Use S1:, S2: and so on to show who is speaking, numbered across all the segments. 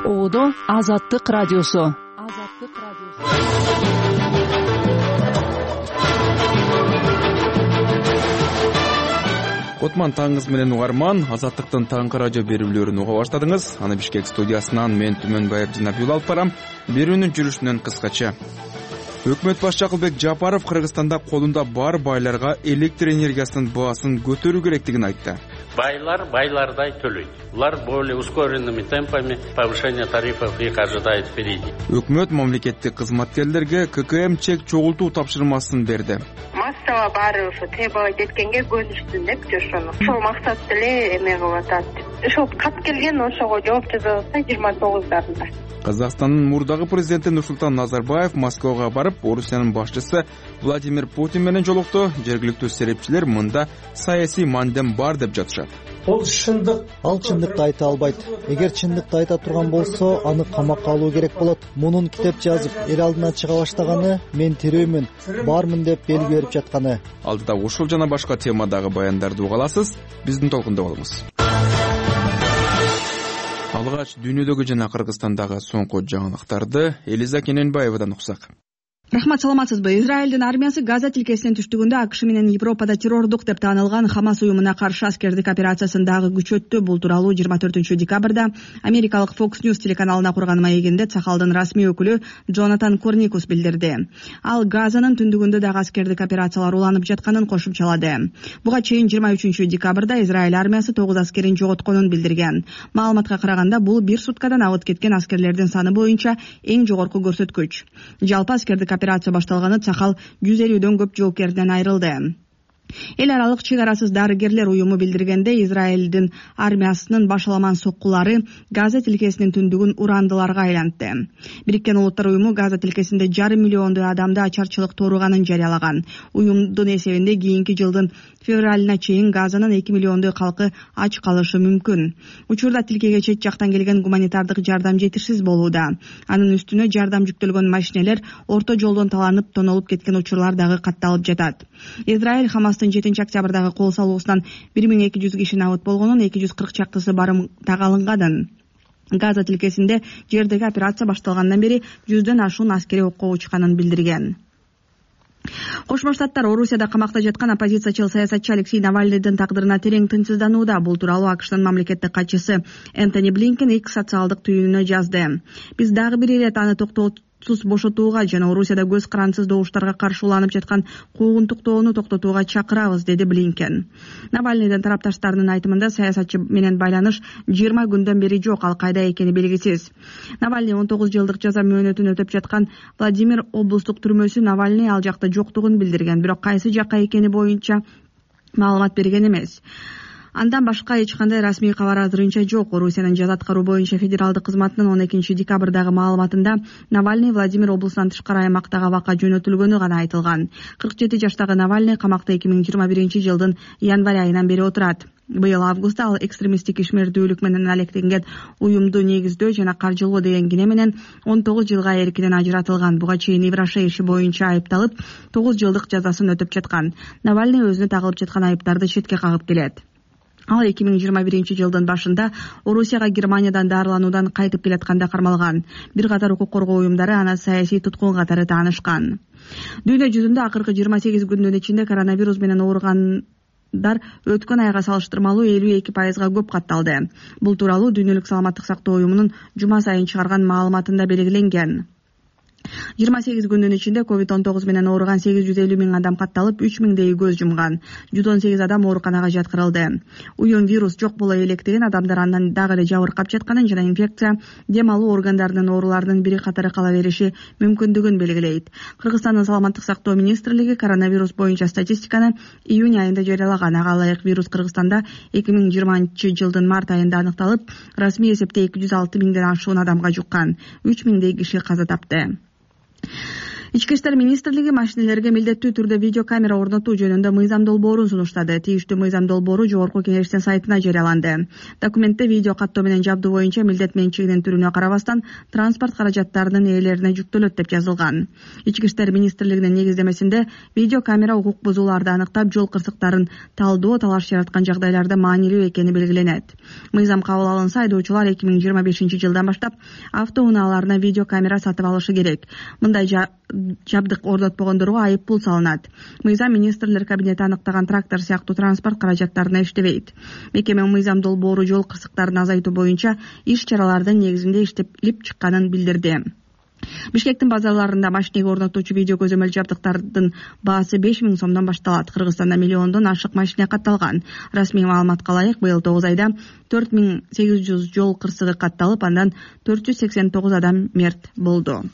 S1: Оодо Азаттык радиосу.
S2: Отман таңыңыз менен угарман, Азаттыктын таңкы радио берүүлөрүн уга баштадыңыз. Аны Бишкек студиясынан мен Түмөнбаев Жинабил алып барам. Берүүнүн жүрүшүнөн кыскача. Өкмөт башчы Акылбек Жапаров Кыргызстанда колунда бар байларга электр энергиясынын баасын көтөрүү керектигин айтты.
S3: Байлар байлардай төлөйт. Улар более ускоренными темпами повышения тарифов их ожидает впереди.
S2: Өкмөт мамлекеттик кызматкерлерге ККМ чек чогултуу тапшырмасын берди.
S4: Массава баары ошо тебаға жеткенге көнүшсүн деп жашону. Ошол максат деле эме кылып атат. Ошол кат келген, ошого жооп жаза алса 29-дарында.
S2: Казакстандын мурдагы президенти Нурсултан Назарбаев Москвага барып, Орусиянын башчысы Владимир Путин менен жолукту. Жергиликтүү серепчилер мында саясий мандем бар деп жатышат.
S5: Ал чындыкты айта албайт. Эгер чындыкты айта турган болсо, аны камакка алуу керек болот. Мунун китеп жазып, эл алдына чыга баштаганы, мен тирүүмүн, бармын деп белги берип жатканы.
S2: Алдыда ушул жана башка темадагы баяндарды уга аласыз. Биздин толкунда болуңуз. Алгач дүйнөдөгү жана Кыргызстандагы соңку жаңылыктарды Элиза Кененбаевадан уксак.
S6: Рахмат, саламатсызбы? Израилдин армиясы Газа тилкесинин түштүгүндө АКШ менен Европада террордук деп таанылган Хамас уюмуна каршы аскердик операциясын дагы күчөттү. Бул тууралуу 24-декабрда америкалык Fox News телеканалына курган маегинде Цахалдын расмий өкүлү Джонатан Корникус билдирди. Ал Газанын түндүгүндө дагы аскердик операциялар уланып жатканын кошумчалады. Буга чейин 23-декабрда Израиль армиясы 9 аскерин жоготконун билдирген. Маалыматка караганда бул бир суткадан абыт кеткен аскерлердин саны боюнча эң жогорку көрсөткүч. Жалпы аскердик операция башталганы Цахал 150дөн көп жоопкерден айрылды. Эл аралык чек арасыз дарыгерлер уюму билдиргенде, Израилдин армиясынын башаламан соккулары Газа тилкесинин түндүгүн урандыларга айлантты. Бириккен Улуттар уюму Газа тилкесинде 5,5 миллиондой адамды ачарчылык тууруганын жарыялаган. Уюмдун эсебинде кийинки жылдын февралына чейин Газанын 2 миллиондой калкы ач калышы мүмкүн. Учурда тилкеге чет жактан келген гуманитардык жардам жетишсиз болууда. Анын үстүнө жардам жүктөлгөн машинелер орто жолдон таланып, тонолуп кеткен учурлар дагы катталып жатат. Израиль Хамастын 7-октябрдагы кол салуусунан 1200 киши абыт болгонун, 240 чактысы барымтага алынганын. Газа тилкесинде жердеги операция башталгандан бери 100дөн ашуун аскери окко учканын билдирген. Кошмо Штаттар Орусияда камакта жаткан оппозициячыл саясатчы Алексей Навальныйдын тагдырына терең тынчсызданууда. Бул тууралуу АКШнын мамлекеттик катчысы Энтони Блинкен X социалдык түйүнүнө жазды. Биз дагы бир ирет аны токтоосуз бошотууга жана Орусияда көз карансыз добуштарга каршы уланып жаткан куугунтуктоону токтотууга чакырабыз, деди Блинкен. Навальныйдын тарапташтарынын айтымында саясатчы менен байланыш 20 күндөн бери жок, ал кайда экени белгисиз. Навальный 19 жылдык жаза мөөнөтүн өтөп жаткан Владимир облустук түрмөсү Навальный ал жакта жоктугун билдирген, бирок кайсы жакка экени боюнча маалымат берген эмес. Андан башка эч кандай расмий кабар азырынча жок. Орусиянын жаза аткаруу боюнча федералдык кызматынын 12-декабрдагы маалыматында Навальный Владимир облусунан тышкары аймактагы абакка жөнөтүлгөнү гана айтылган. 47 жаштагы Навальный камакта 2021-жылдын январь айынан бери отурат. Быйыл августта ал экстремисттик ишмердүүлүк менен алектенген уюмду негиздөө жана каржылоо деген кине менен 19 жылга эркинен ажыратылган. Буга чейин Ивраша иши боюнча айыпталып 9 жылдык жазасын өтөп жаткан. Навальный өзүнө тагылып жаткан айыптарды четке кагып келет. Ал 2021-жылдын башында Орусияга Германиядан дарылануудан кайтып келатканда кармалган. Бир катар укук коргоо уюмдары аны саясий туткун катары таанышкан. Дүйнө жүзүндө акыркы 28 күндүн ичинде коронавирус менен ооругандар өткөн айга салыштырмалуу 52%га көп катталды. Бул тууралуу Дүйнөлүк саламаттык сактоо уюмунун жума сайын чыгарган маалыматында белгиленген. 28 күндүн ичинде COVID-19 менен ооруган 850 миң адам катталып, 3 миңдей көз жумган. 118 адам ооруканага жаткырылды. Уюм вирус жок боло электеген, адамдар андан дагы эле жабыркап жатканын жана инфекция дем алуу органдарынын ооруларынын бири катары кала бериши мүмкүндүгүн белгилейт. Кыргызстандын саламаттык сактоо министрлиги коронавирус боюнча статистиканы июнь айында жарыялаган. Ага ылайык вирус Кыргызстанда 2020-жылдын март айында аныкталып, расмий эсепте 206 миңден ашуун адамга жуккан. 3 миңдей киши каза тапты. Ички иштер министрлиги машинелерге милдеттүү түрдө видео камера орнотуу жөнүндө мыйзам долбоорун сунуштады. Тийиштүү мыйзам долбоору Жогорку Кеңештин сайтына жарыяланды. Документте видео каттоо менен жабдуу боюнча милдет менчигинин түрүнө карабастан транспорт каражаттарынын ээлерине жүктөлөт деп жазылган. Ички иштер министрлигинин негиздемесинде видео камера укук бузууларды аныктап, жол кырсыктарын талдоо талаш жараткан жагдайларда маанилүү экени белгиленет. Мыйзам кабыл алынса, айдоочулар 2025-жылдан баштап автоунааларына видео камера сатып алышы керек. Мындай жабдык орнотпогондорго айып пул салынат. Мыйзам министрлер кабинети аныктаган трактор сыяктуу транспорт каражаттарына иштебейт. Мекеме мыйзам долбоору жол кырсыктарын азайтуу боюнча иш чаралардын негизинде иштелип чыкканын билдирди. Бишкектин базарларында машинеге орнотуучу видео көзөмөл жабдыктардын баасы 5000 сомдон башталат. Кыргызстанда миллиондон ашык машине катталган. Расмий маалыматка ылайык, быйыл 9 айда 4800 жол кырсыгы катталып, андан 489 адам мерт болду.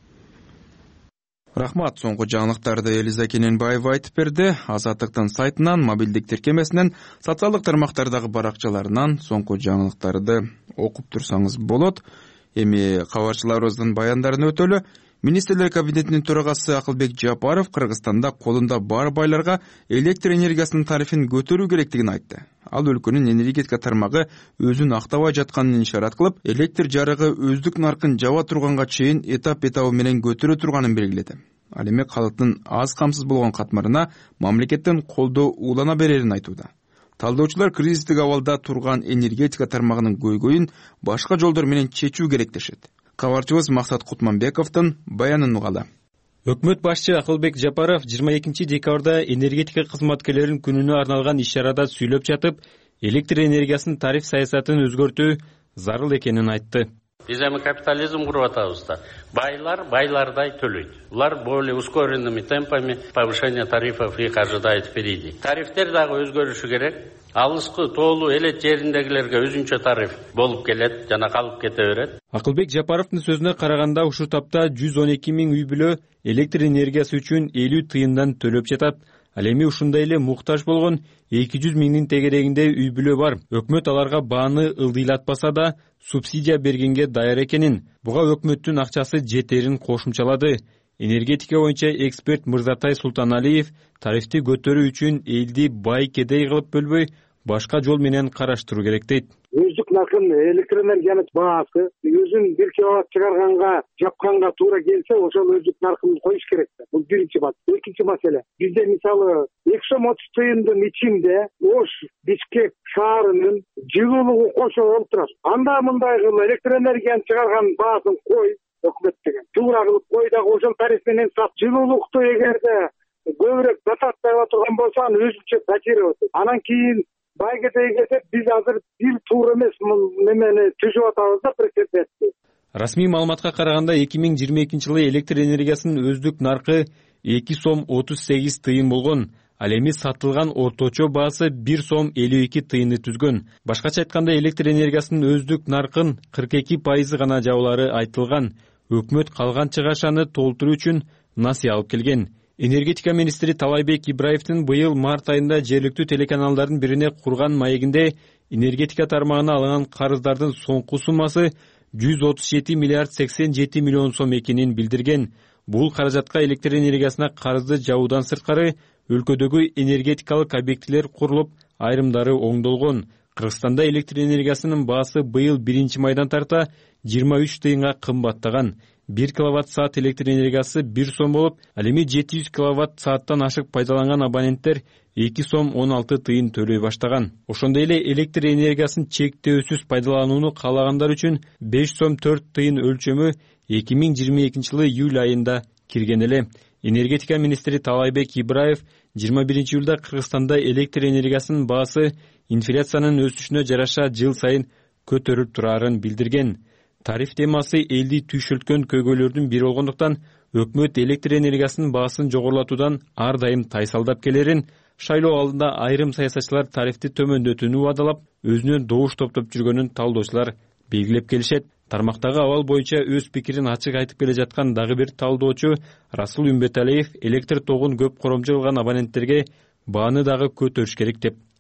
S2: Рахмат. Соңку жаңылыктарды Элиза Кененбаева айтып берди. Азаттыктын сайтынан, мобилдик тиркемесинен, социалдык тармактардагы баракчаларынан соңку жаңылыктарды окуп турсаңыз болот. Эми кабарчыларыбыздын баяндарын өтөлү. Министрлер кабинетинин төрагасы Акылбек Жапаров Кыргызстанда колунда бар байларга электр энергиясынын тарифин көтөрүү керектигин айтты. Ал өлкөнүн энергетика тармагы өзүн актабай жатканын ишарат кылып, электр жарыгы өздүк наркын жаба турганга чейин этап-этабы менен көтөрө турганын белгиледи. Ал эми калктын аз камсыз болгон катмарына мамлекеттен колдоо улана берерин айтууда. Талдоочулар кризистик абалда турган энергетика тармагынын көйгөйүн башка жолдор менен чечүү керек дешет. Кабарчыбыз Максат Кутманбековдун баянын угалы.
S7: Өкмөт башчы Акылбек Жапаров 22 декабрда энергетика кызматкерлеринин күнүнө арналган иш-чарада сүйлөп жатып, электр энергиясынын тариф саясатын өзгөртүү зарыл экенин айтты.
S3: Биз эми капитализм куруп атабыз да. Байлар байлардай төлөйт. Улар более ускоренными темпами повышения тарифов их ожидает впереди. Тарифтер дагы өзгөрүшү керек. Алыскы тоолуу элет жериндегилерге өзүнчө тариф болуп келет жана калып кете берет.
S7: Акылбек Жапаровдун сөзүнө караганда, ушул тапта 112 000 үй бүлө электр энергиясы үчүн 50 тыйындан төлөп жатат. Ал эми ушундай эле муктаж болгон 200 000 тегерегинде үй бүлө бар. Өкмөт аларга бааны ылдыйлатпаса да субсидия бергенге даяр экенин, буга өкмөттүн акчасы жетерин кошумчалады. Энергетика боюнча эксперт Мырзатай Султаналиев тарифти көтөрүү үчүн элди бай кедей кылып бөлбөй, башка жол менен караштыруу керек дейт.
S8: Өздүк наркын электр энергиянын баасы өзүн 1 киловатт чыгарганга, жапканга туура келсе, ошол өздүк наркын коюш керек. Бул биринчи бат. Экинчи маселе. Бизде мисалы 230 тыйындын ичинде Ош, Бишкек шаарынын жылуулугу кошо болуп турат. Анда мындай кылып электр энергияны чыгарган баасын кой, өкмөт деген. Туура кылып кой дагы ошол тариф менен сат. Жылуулукту эгерде көбүрөөк дотация ала турган болсо, аны өзүнчө датировать. Анан кийин бай кедейге биз азыр бир туура эмес немени түзүп атабыз да прецедентти.
S7: Расмий маалыматка караганда 2022-жылы электр энергиясынын өздүк наркы 2 сом 38 тыйын болгон. Ал эми сатылган орточо баасы 1 сом 52 тыйынды түзгөн. Башкача айтканда, электр энергиясынын өздүк наркын 42% гана жабуулары айтылган. Өкмөт калган чыгашаны толтуруу үчүн насыя алып келген. Энергетика министри Талайбек Ибраевдин быйыл март айында жергиликтүү телеканалдардын бирине курган маегинде энергетика тармагына алынган карыздардын соңку суммасы 137 миллиард 87 миллион сом экенин билдирген. Бул каражатка электр энергиясына карызды жабуудан сырткары өлкөдөгү энергетикалык объектилер курулуп, айрымдары оңдолгон. Кыргызстанда электр энергиясынын баасы быйыл 1-майдан тарта 23 тыйынга кымбаттаган. 1 киловатт-саат электр энергиясы 1 сом болуп, ал эми 700 киловатт-сааттан ашык пайдаланган абоненттер 2 сом 16 тыйын төлөй баштаган. Ошондой эле электр энергиясын чектөөсүз пайдаланууну каалагандар үчүн 5 сом 4 тыйын өлчөмү 2022-жылы июль айында кирген эле. Энергетика министри Талайбек Ибраев 21-июлда Кыргызстанда электр энергиясынын баасы инфляциянын өсүшүнө жараша жыл сайын көтөрүлүп турарын билдирген. Тариф темасы элди түйшөлткөн көйгөйлөрдүн бири болгондуктан өкмөт электр энергиясынын баасын жогорулатуудан ар дайым тайсалдап келерин, шайлоо алдында айрым саясатчылар тарифти төмөндөтүүнү убадалап, өзүнө добуш топтоп жүргөнүн талдоочулар белгилеп келишет. Тармактагы абал боюнча өз пикирин ачык айтып келе жаткан дагы бир талдоочу Расул Үмбеталиев электр тогун көп коромчу кылган абоненттерге бааны дагы көтөрүш керек деп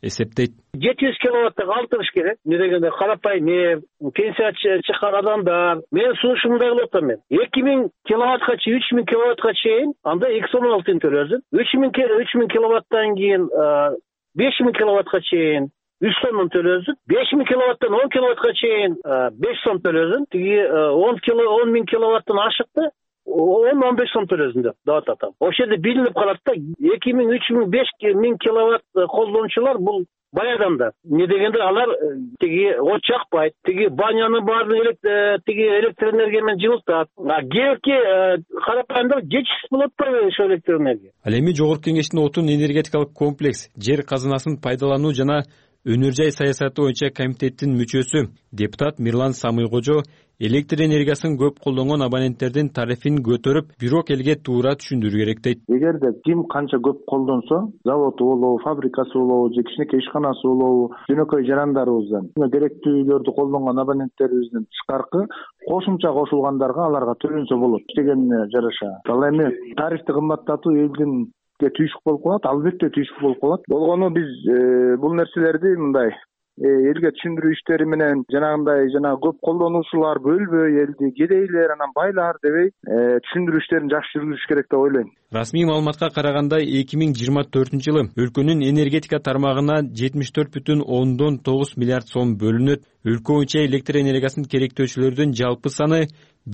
S7: эсептейт.
S9: 700 киловаттты калтырыш керек. Не дегенде карапайым пенсия чыккан адамдар. Мен сунушум мындай кылып атам мен. 2000 киловаттка чейин, 3000 киловаттка чейин анда 2 сом 6 тиын төлөсүн. 3000 киловаттан кийин 5000 киловаттка чейин 3 сомдон төлөсүн. 5000 киловаттан 10 киловаттка чейин 5 сом төлөсүн. Тиги 10 миң киловаттан ашыкты 10-15 сом төлөсүн деп атам. Ошол жерде билинип калат да 2000, 3000, 5000 киловатт колдонуучулар бул бай адамдар. Не дегенде алар тиги от жакпайт, тиги баняны баарын тиги электр энергия менен жылытат. Кээки карапайымдар жетишсиз болот атпайбы ошол электр энергия.
S7: Ал эми Жогорку Кеңештин отун энергетикалык комплекс, жер казынасын пайдалануу жана өнөр жай саясаты боюнча комитеттин мүчөсү депутат Мирлан Самыйкожо электр энергиясын көп колдонгон абоненттердин тарифин көтөрүп, бирок элге туура түшүндүрүү керек дейт.
S10: Эгерде ким канча көп колдонсо, заводу болобу, фабрикасы болобу, же кичинекей ишканасы болобу, жөнөкөй жарандарыбыздан керектүүлөрдү колдонгон абоненттерибиздин тышкаркы кошумча кошулгандарга аларга төлөнсө болот дегенине жараша. Ал эми тарифти кымбаттатуу элдин түйшүк болуп калат, албетте түйшүк болуп калат. Болгону биз бул нерселерди мындай элге түшүндүрүү иштери менен жанагындай көп колдонуучулар бөлбөй элди кедейлер анан байлар дебей түшүндүрүү иштерин жакшы жүргүзүш керек деп ойлойм.
S7: Расмий маалыматка караганда 2024-жылы өлкөнүн энергетика тармагына 74,9 миллиард сом бөлүнөт. Өлкө боюнча электр энергиясын керектөөчүлөрдүн жалпы саны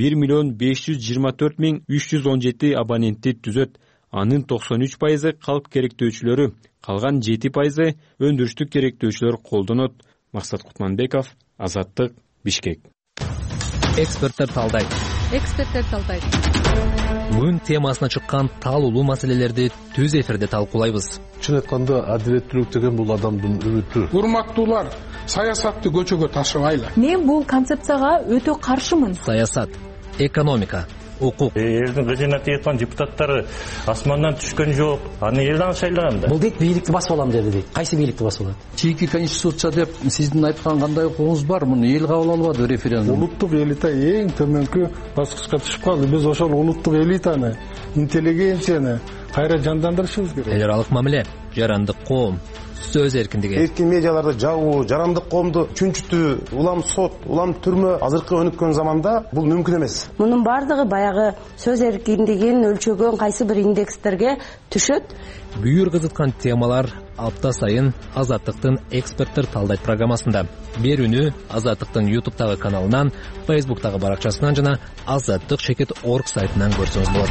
S7: 1,524,317 абонентти түзөт. Анын 93% калп керектөөчүлөрү, калган 7% өндүрүштүк керектөөчүлөр колдонот. Максат Кутманбеков, Азаттык, Бишкек.
S11: Эксперттер талдайт. Күн темасына чыккан таалуулуу маселелерди түз эфирде талкуулайбыз.
S12: Чын айтканда адилеттүүлүк деген бул адамдын үмүтү. Урматтуулар, саясатты көчөгө ташыбайлы.
S1: Мен бул концепцияга өтө каршымын.
S11: Саясат, экономика, укук.
S13: Элдин кызына тиеткан депутаттары асмандан түшкөн жок. Аны элден шайлаган да.
S14: Бул дейт бийликти басып алам деди дейт. Кайсы бийликти басып алат?
S12: Чийки конституция деп сиздин айткан кандай укугуңуз бар? Муну эл кабыл албады референдум. Улуттук элита эң төмөнкү баскычка түшүп калды. Биз ошол улуттук элитаны, интеллигенцияны кайра жандандырышыбыз керек.
S11: Эл аралык мамиле, жарандык коом, сөз эркиндиги.
S15: Эркин медиаларды жабуу, жарандык коомду чүнчүтүү, улам сот, улам түрмө азыркы өнүккөн заманда бул мүмкүн эмес.
S16: Мунун бардыгы баягы сөз эркиндигин өлчөгөн кайсы бир индекстерге түшөт.
S11: Бүйүр кызыткан темалар апта сайын Азаттыктын эксперттер талдайт программасында. Берүүнү Азаттыктын YouTube'тагы каналынан, Facebook'тагы баракчасынан жана azattik.org сайтынан көрсөңүз болот.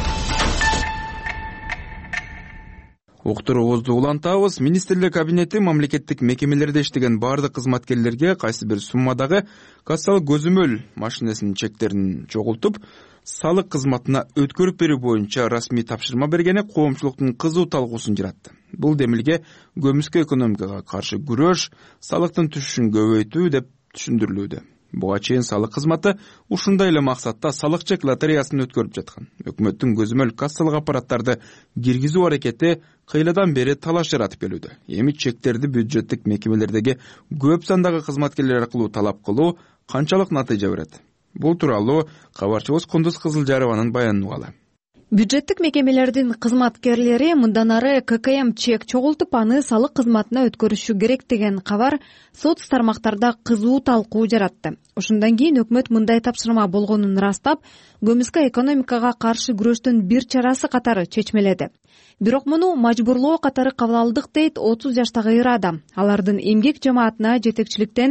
S2: Уктуруубузду улантабыз. Министрлик кабинети мамлекеттик мекемелерде иштеген бардык кызматкерлерге кайсы бир суммадагы кассалык көзөмөл машинесинин чектерин чогултуп, салык кызматына өткөрүп берүү боюнча расмий тапшырма бергени коомчулуктун кызуу талкуусун жаратты. Бул демилге көмүскө экономикага каршы күрөш, салыктын түшүшүн көбөйтүү деп түшүндүрүлүүдө. Буга чейин салык кызматы ушундай эле максатта салык чек лотереясын өткөрүп жаткан. Өкмөттүн көзөмөл кассалык аппараттарды киргизүү аракети кыйладан бери талаш жаратып келүүдө. Эми чектерди бюджеттик мекемелердеги көп сандагы кызматкерлер аркылуу талап кылуу канчалык натыйжа берет? Бул тууралуу кабарчыбыз Кундуз Кызылжарованын баянын угалы.
S17: Бюджеттик мекемелердин кызматкерлери мындан ары ККМ чек чогултуп аны салык кызматына өткөрүшү керек деген кабар соц тармактарда кызуу талкуу жаратты. Ошондон кийин өкмөт мындай тапшырма болгонун ырастап, көмүскө экономикага каршы күрөштүн бир чарасы катары чечмеледи. Бирок муну мажбурлоо катары кабыл алдык дейт 30 жаштагы ыр адам. Алардын эмгек жамаатына жетекчиликтен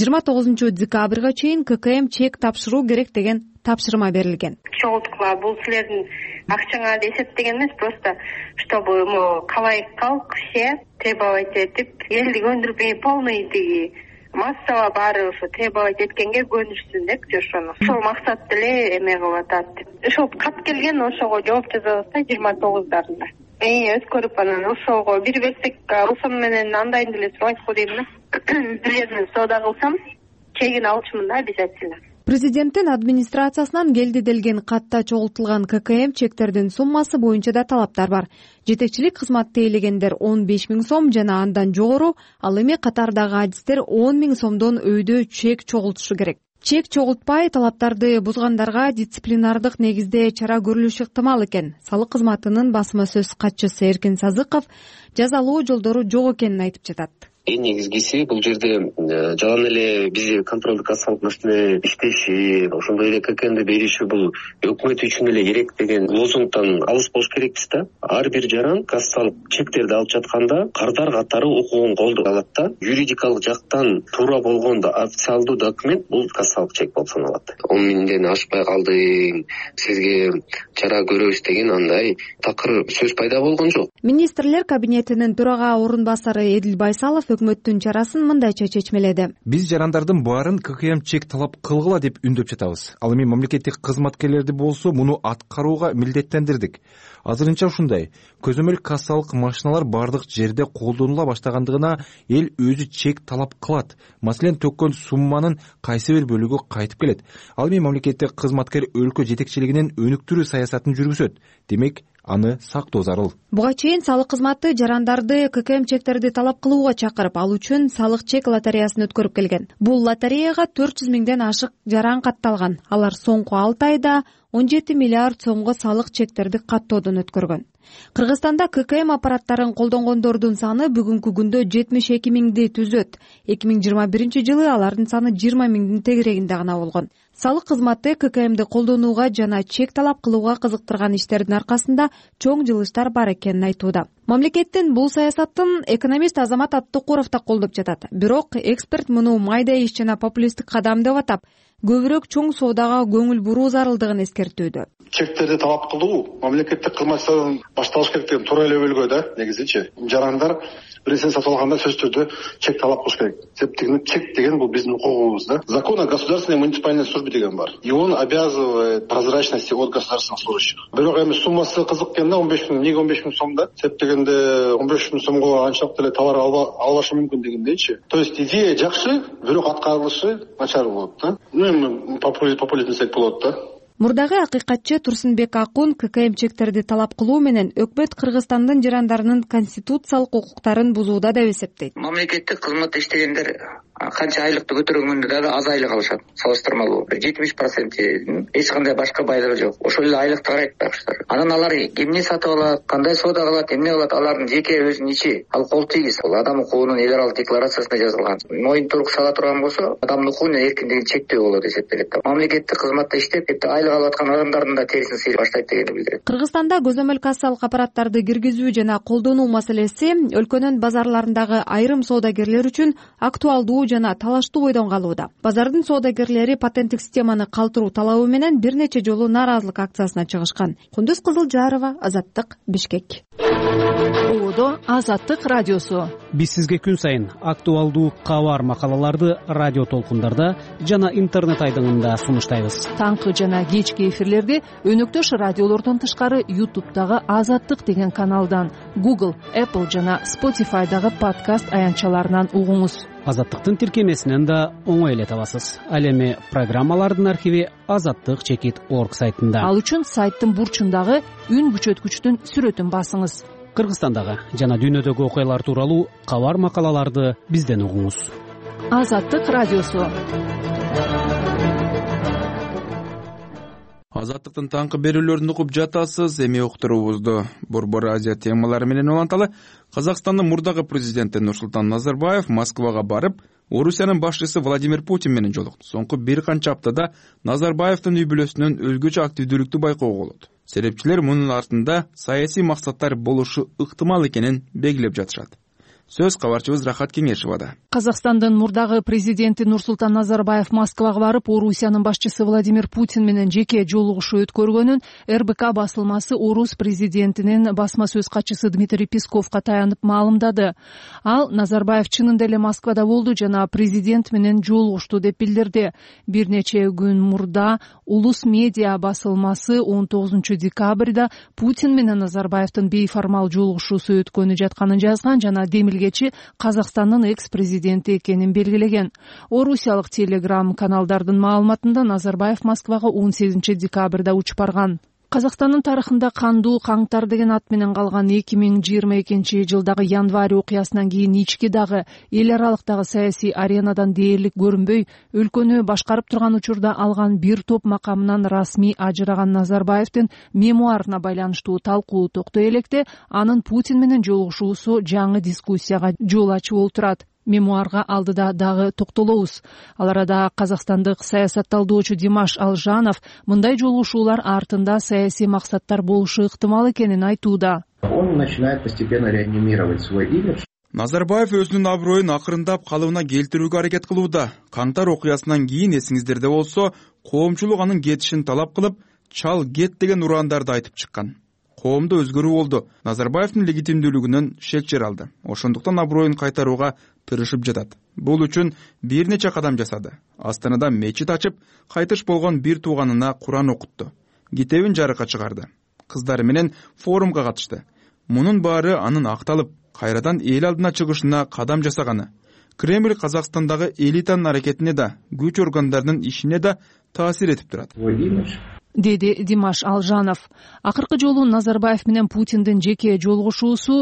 S17: 29 декабрга чейин ККМ чек тапшыруу керек деген тапшырма берилген.
S4: Чогулткула бул силердин акчаңа эсептеген эмес, просто чтобы калайык все требовать этип, элди көндүрбөй полный тиги массава баары ошо требовать эткенге көнүшсүн деп ошону. Ошол максатты эле эме кылып атат. Ошол кат келген, ошого жооп жазабыз да 29дарында. Өткөрүп анан ошого бир берсек, ошол менен андайын деле сурайт го дейм да. Билерин соода кылсам, чегин алчумун да обязательно.
S17: Президенттин администрациясынан келди делген катта чогултулган ККМ чектердин суммасы боюнча да талаптар бар. Жетекчилик кызматты ээлегендер 15 000 сом жана андан жогору, ал эми катардагы адистер 10 000 сомдон өйдө чек чогултушу керек. Чек чогултпай талаптарды бузгандарга дисциплинардык негизде чара көрүлүшү ыктымал экен. Салык кызматынын басма сөз катчысы Эркин Сазыков жазалуу жолдору жок экенин айтып жатат.
S18: Эң негизгиси бул жерде жалаң эле биз контролдук кассалык машина иштеши, ошондой эле ККМди бериши бул өкмөт үчүн эле керек деген лозунгтан алыс болуш керекпиз да. Ар бир жаран кассалык чектерди алып жатканда катар катары укугун колдоп алат да. Юридикалык жактан туура болгон официалдуу документ бул кассалык чек болуп саналат. 10 миңден ашпай калдың, сизге чара көрөбүз деген андай такыр сөз пайда болгон жок.
S17: Министрлер кабинетинин төрага орун басары Эдил Байсалов өкмөттүн чарасын мындайча чечмеледи.
S19: Биз жарандардын баарын ККМ чек талап кылгыла деп үндөп жатабыз. Ал эми мамлекеттик кызматкерлерди болсо муну аткарууга милдеттендирдик. Азырынча ушундай көзөмөл кассалык машиналар бардык жерде колдонула баштагандыгына эл өзү чек талап кылат. Маселен, төккөн сумманын кайсы бир бөлүгү кайтып келет. Ал эми мамлекеттик кызматкер өлкө жетекчилигинин өнүктүрүү саясатын жүргүзөт. Демек, аны сактоо зарыл.
S17: Буга чейин салык кызматы жарандарды ККМ чектерди талап кылууга чакырып, ал үчүн салык чек лотереясын өткөрүп келген. Бул лотереяга 400 миңден ашык жаран катталган. Алар соңку 6 айда 17 миллиард сомго салык чектерди каттоодон өткөргөн. Кыргызстанда ККМ аппараттарын колдонгондордун саны бүгүнкү күндө 72 миңди түзөт. 2021 жылы алардын саны 20 миңдин тегерегинде гана болгон. Салык кызматы ККМди колдонууга жана чек талап кылууга кызыктырган иштердин аркасында чоң жылыштар бар экенин айтууда. Мамлекеттин бул саясатын экономист Азамат Аттыкуров да колдоп жатат. Бирок эксперт муну майда иш жана популисттик кадам деп атап, көбүрөөк чоң соодага көңүл буруу зарылдыгын эскертүүдө.
S20: Чектерди талап кылуу мамлекеттик кызматтардан башталыш керек деген туура эле өлгө да. Негизичи жарандар нерсени сатып алганда сөзсүз түрдө чек талап кылыш керек. Себеби чек деген бул биздин укугубуз да. Закон о государственной муниципальной службе деген бар. И он обязывает прозрачности от государственных служащих. Бирок эми суммасы кызык экен да, 15 миң, эмнеге 15 миң сом да? Себеби дегенде 15 миң сомго анчалык деле товар алышы мүмкүн дегендейчи. То есть идея жакшы, бирок аткарылышы начар болот да. Популизм десек болот да.
S17: Мурдагы акыйкатчы Турсунбек Акун ККМ чектерди талап кылуу менен өкмөт Кыргызстандын жарандарынын конституциялык укуктарын бузууда деп эсептейт.
S21: Мамлекеттик кызматта иштегендер канча айлыкты көтөргөндө дагы аз айлык алышат. Салыштырмалуу 70% эч кандай башка байлыгы жок. Ошол эле айлыкты карайт башкалар. Анан алар эмне сатып алат, кандай соода кылат, эмне кылат, алардын жеке өзүнүн ичи. Ал кол тийгиз. Ал адам укугунун эл аралык декларациясында жазылган. Мониторинг сала турган болсо, адамдын укугунун эркиндигин чектөө болот деп эсептелет. Мамлекеттик кызматта иштеп, айлык алып аткан адамдардын да терисин сыйлай баштайт дегенди билдирет.
S17: Кыргызстанда көзөмөл кассалык аппараттарды киргизүү жана колдонуу маселеси өлкөнүн базарларындагы айрым соодагерлер үчүн актуалдуу жана талаштуу бойдон калууда. Базардын соодагерлери патенттик системаны калтыруу талабы менен бир нече жолу нааразылык акциясына чыгышкан. Кундуз Кызылжарова, Азаттык, Бишкек.
S1: Оодо Азаттык радиосу.
S22: Биз сизге күн сайын актуалдуу кабар макалаларды радио толкундарда жана интернет айдыңында сунуштайбыз.
S1: Таңкы жана кечки эфирлерди өнөктөш радиолордон тышкары YouTube'дагы Азаттык деген каналдан, Google, Apple жана Spotify'дагы подкаст аянтчаларынан угуңуз.
S22: Азаттыктын тиркемесинен да оңой эле табасыз. Ал эми программалардын архиви azattik.org сайтында.
S1: Ал үчүн сайттын бурчундагы үн күчөткүчтүн сүрөтүн басыңыз.
S22: Кыргызстандагы жана дүйнөдөгү окуялар тууралуу кабар макалаларды бизден угуңуз.
S1: Азаттык радиосу.
S2: Азаттыктын таңкы берүүлөрүн угуп жатасыз. Эми уктуруубузду Борбор Азия темалары менен уланталы. Казакстандын мурдагы президенти Нурсултан Назарбаев Москвага барып, Орусиянын башчысы Владимир Путин менен жолукту. Соңку бир канча аптада Назарбаевдин үй бүлөсүнөн өзгөчө активдүүлүктү байкоого болот. Серепчилер мунун артында саясий максаттар болушу ыктымал экенин белгилеп жатышат. Сөз кабарчыбыз Рахат Кеңешевада.
S1: Казакстандын мурдагы президенти Нурсултан Назарбаев Москвага барып, Орусиянын башчысы Владимир Путин менен жеке жолугушуу өткөргөнүн РБК басылмасы Орус президентинин басма сөз катчысы Дмитрий Песковго таянып маалымдады. Ал Назарбаев чынында эле Москвада болду жана президент менен жолугушту деп билдирди. Бир нече күн мурда Улус медиа басылмасы 19 декабрда Путин менен Назарбаевдин бейформал жолугушуусу өткөнү жатканын жазган жана демилгечи Казакстандын экс-президенти экенин белгилеген. Орусиялык телеграм каналдардын маалыматында Назарбаев Москвага 18 декабрда учуп барган. Казакстандын тарыхында кандуу каңтар деген ат менен калган 2022 жылдагы январь окуясынан кийин ички дагы эл аралыктагы саясий аренадан дээрлик көрүнбөй, өлкөнү башкарып турган учурда алган бир топ макамынан расмий ажыраган Назарбаевдин мемуарына байланыштуу талкуу токтой электе анын Путин менен жолугушуусу жаңы дискуссияга жол ачып олтурат. мемуарга алдыда дагы токтолобуз. Ал арада казакстандык саясатталдоочу Димаш Алжанов мындай жолугушуулар артында саясий максаттар болушу ыктымал экенин айтууда.
S5: Он начинает постепенно реанимировать свой имидж.
S2: Назарбаев өзүнүн аброюн акырындап калыбына келтирүүгө аракет кылууда. Каңтар окуясынан кийин эсиңиздерде болсо, коомчулук анын кетишин талап кылып, чал кет деген урандарды айтып чыккан. Коомдо өзгөрүү болду. Назарбаевдин легитимдүүлүгүнөн шек жер алды. Ошондуктан аброюн кайтарууга тырышып жатат. Бул үчүн бир нече кадам жасады. Астанада мечит ачып, кайтыш болгон бир тууганына Куран окутту. Китебин жарыкка чыгарды. Кыздары менен форумга катышты. Мунун баары анын акталып, кайрадан эл алдына чыгышына кадам жасаганы. Кремль Казакстандагы элитанын аракетине да, күч органдарынын ишине да таасир этип турат, деди Димаш Алжанов. Акыркы жолу Назарбаев менен Путиндин жеке жолугушуусу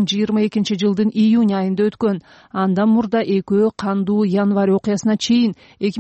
S2: 2022 жылдын июнь айында өткөн. Андан мурда экөө кандуу январь окуясына чейин